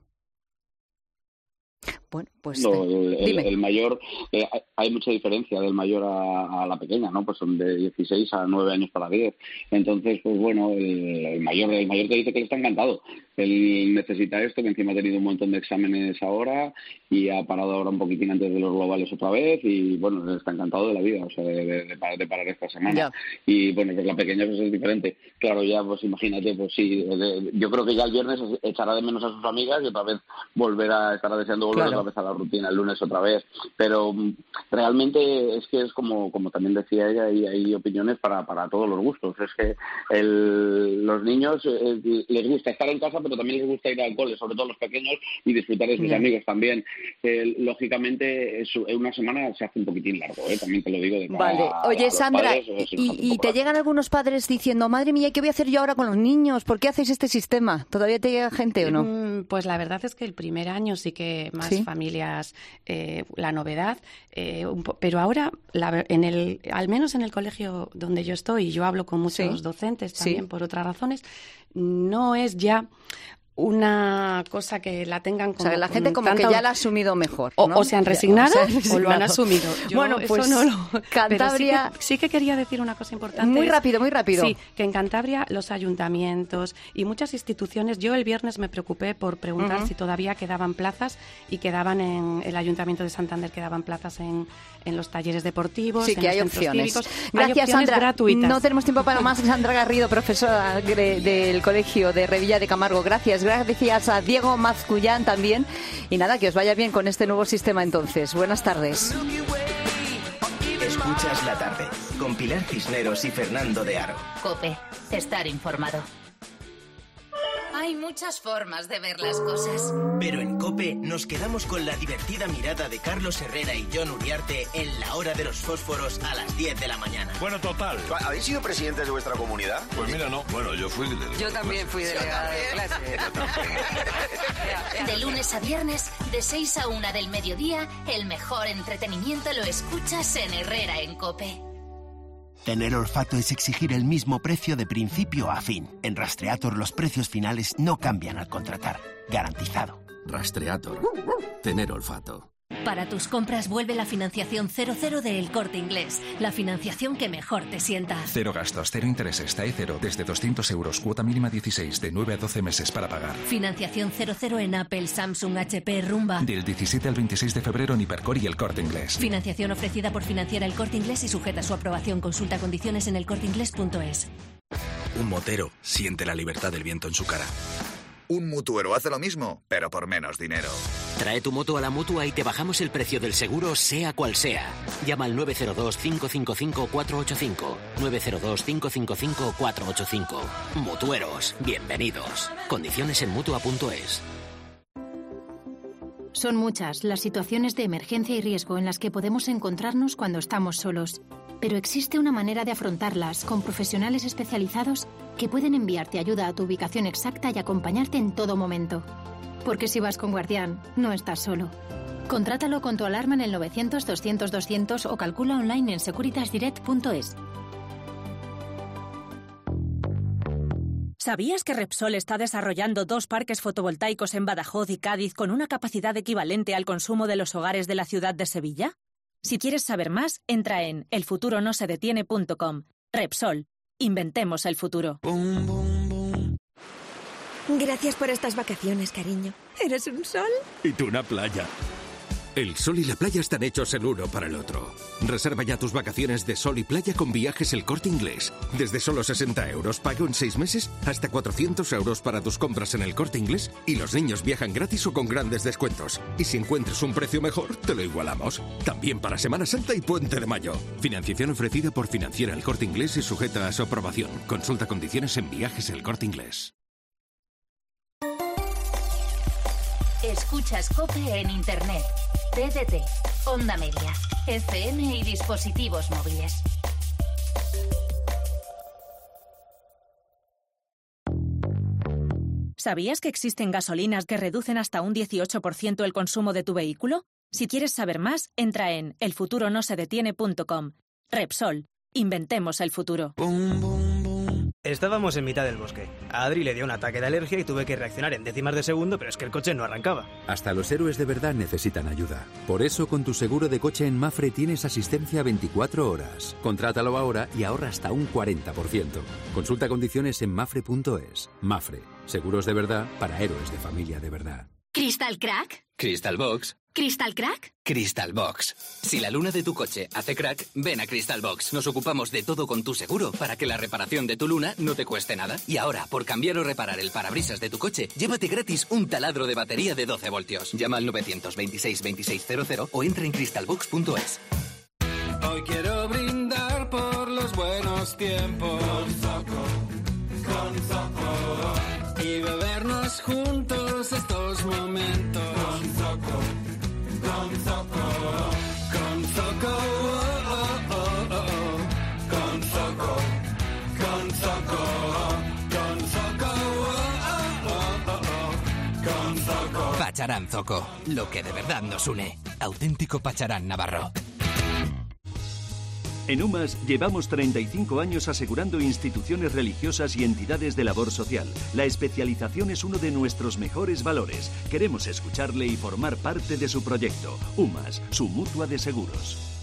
Bueno, pues No, eh, el, el- dime. el mayor, eh, hay- hay mucha diferencia del mayor a, a la pequeña, ¿no? Pues son de dieciséis a nueve años para diez. Entonces, pues bueno, el, el mayor el mayor te dice que le está encantado. Él necesita esto, que encima ha tenido un montón de exámenes ahora y ha parado ahora un poquitín antes de los globales otra vez y, bueno, él está encantado de la vida, o sea, de, de, de parar, de parar esta semana. Ya. Y, bueno, pues la pequeña pues es diferente. Claro, ya, pues imagínate, pues sí, de- yo creo que ya el viernes echará de menos a sus amigas y otra vez volverá, estará deseando volver Claro. otra vez a la rutina el lunes otra vez. Pero mm, realmente es que es como como también decía ella, y hay opiniones para, para todos los gustos. Es que el, los niños eh, les gusta estar en casa, pero también les gusta ir al cole, sobre todo los pequeños, y disfrutar de sus Ya. amigos también. Eh, lógicamente, es, una semana se hace un poquitín largo, ¿eh? También te lo digo. De cara Vale. a- a Oye, los Sandra, padres, eh, se nos hace un y, y poco te largo. llegan algunos padres diciendo, madre mía, ¿qué voy a hacer yo ahora con los niños? ¿Por qué hacéis este sistema? ¿Todavía te llega gente o no? Mm, Pues la verdad es que el primer año sí que más ¿Sí? familias, eh, la novedad, eh, un po- pero ahora, la ver- en el, al menos en el colegio donde yo estoy, y yo hablo con muchos Sí. docentes Sí. también por otras razones, no es ya una cosa que la tengan O como sea, la gente con como que tanta- ya la ha asumido mejor, o, ¿no? o se han Ya, resignado o se han o lo han resignado. asumido. Yo Bueno, eso pues no lo- pero Cantabria... sí que, sí que quería decir una cosa importante. Muy es- rápido, muy rápido. Sí, que en Cantabria los ayuntamientos y muchas instituciones, yo el viernes me preocupé por preguntar Ujú. si todavía quedaban plazas, y quedaban en el Ayuntamiento de Santander, quedaban plazas en, en los talleres deportivos, Sí, en que los hay centros opciones. cívicos. Hay Gracias, opciones Sandra. gratuitas. No tenemos tiempo para más. Sandra Garrido, profesora de- del Colegio de Revilla de Camargo. Gracias. Gracias a Diego Mazcullán también. Y nada, que os vaya bien con este nuevo sistema entonces. Buenas tardes. Escuchas la tarde con Pilar Cisneros y Fernando de Aro. Cope, estar informado. Hay muchas formas de ver las cosas. Pero en COPE nos quedamos con la divertida mirada de Carlos Herrera y John Uriarte en la hora de los fósforos a las diez de la mañana. Bueno, total. ¿Habéis sido presidentes de vuestra comunidad? Pues mira, no. Bueno, yo fui delegado. Yo también fui delegada de clase. De lunes a viernes, de seis a una del mediodía, el mejor entretenimiento lo escuchas en Herrera en Cope. Tener olfato es exigir el mismo precio de principio a fin. En Rastreator los precios finales no cambian al contratar. Garantizado. Rastreator. Tener olfato. Para tus compras vuelve la financiación cero cero de El Corte Inglés. La financiación que mejor te sienta. Cero gastos, cero intereses, T A E cero, desde doscientos euros, cuota mínima dieciséis, de nueve a doce meses para pagar. Financiación cero cero en Apple, Samsung, H P, Rumba. Del diecisiete al veintiséis de febrero en Hipercor y El Corte Inglés. Financiación ofrecida por Financiera El Corte Inglés y sujeta a su aprobación. Consulta condiciones en elcorteinglés punto es. Un motero siente la libertad del viento en su cara. Un mutuero hace lo mismo, pero por menos dinero. Trae tu moto a la Mutua y te bajamos el precio del seguro, sea cual sea. Llama al nueve cero dos, cinco cinco cinco, cuatro ocho cinco. nueve cero dos, cinco cinco cinco, cuatro ocho cinco. Mutueros, bienvenidos. Condiciones en mutua punto es. Son muchas las situaciones de emergencia y riesgo en las que podemos encontrarnos cuando estamos solos. Pero existe una manera de afrontarlas con profesionales especializados que pueden enviarte ayuda a tu ubicación exacta y acompañarte en todo momento. Porque si vas con Guardián, no estás solo. Contrátalo con tu alarma en el novecientos, doscientos, doscientos o calcula online en securitasdirect punto es. ¿Sabías que Repsol está desarrollando dos parques fotovoltaicos en Badajoz y Cádiz con una capacidad equivalente al consumo de los hogares de la ciudad de Sevilla? Si quieres saber más, entra en el futuro no se detiene punto com. Repsol. Inventemos el futuro. Gracias por estas vacaciones, cariño. ¿Eres un sol? Y tú una playa. El sol y la playa están hechos el uno para el otro. Reserva ya tus vacaciones de sol y playa con Viajes El Corte Inglés. Desde solo sesenta euros, pago en seis meses, hasta cuatrocientos euros para tus compras en El Corte Inglés, y los niños viajan gratis o con grandes descuentos. Y si encuentras un precio mejor, te lo igualamos. También para Semana Santa y Puente de Mayo. Financiación ofrecida por Financiera El Corte Inglés y sujeta a su aprobación. Consulta condiciones en Viajes El Corte Inglés. Escuchas COPE en Internet, T D T, Onda Media, F M y dispositivos móviles. ¿Sabías que existen gasolinas que reducen hasta un dieciocho por ciento el consumo de tu vehículo? Si quieres saber más, entra en el futuro no se detiene punto com. Repsol, inventemos el futuro. Estábamos en mitad del bosque. A Adri le dio un ataque de alergia y tuve que reaccionar en décimas de segundo, pero es que el coche no arrancaba. Hasta los héroes de verdad necesitan ayuda. Por eso, con tu seguro de coche en Mafre tienes asistencia veinticuatro horas. Contrátalo ahora y ahorra hasta un cuarenta por ciento. Consulta condiciones en mafre punto es. Mafre. Seguros de verdad para héroes de familia de verdad. ¿Crystal Crack? Crystal Box. ¿Crystal Crack? Crystal Box. Si la luna de tu coche hace crack, ven a Crystal Box. Nos ocupamos de todo con tu seguro para que la reparación de tu luna no te cueste nada. Y ahora, por cambiar o reparar el parabrisas de tu coche, llévate gratis un taladro de batería de doce voltios. Llama al nueve dos seis, veintiséis cero cero o entra en crystal box punto es. Hoy quiero brindar por los buenos tiempos. Con Zoco, con Zoco. Y bebernos juntos estos momentos. Con Zoco. Con Zoco, con Zoco, oh, oh, oh, oh. Con Zoco, con Zoco, con Zoco, oh, oh, oh, oh. Con Zoco. Pacharán Zoco, lo que de verdad nos une. Auténtico Pacharán Navarro. En UMAS llevamos treinta y cinco años asegurando instituciones religiosas y entidades de labor social. La especialización es uno de nuestros mejores valores. Queremos escucharle y formar parte de su proyecto. UMAS, su mutua de seguros.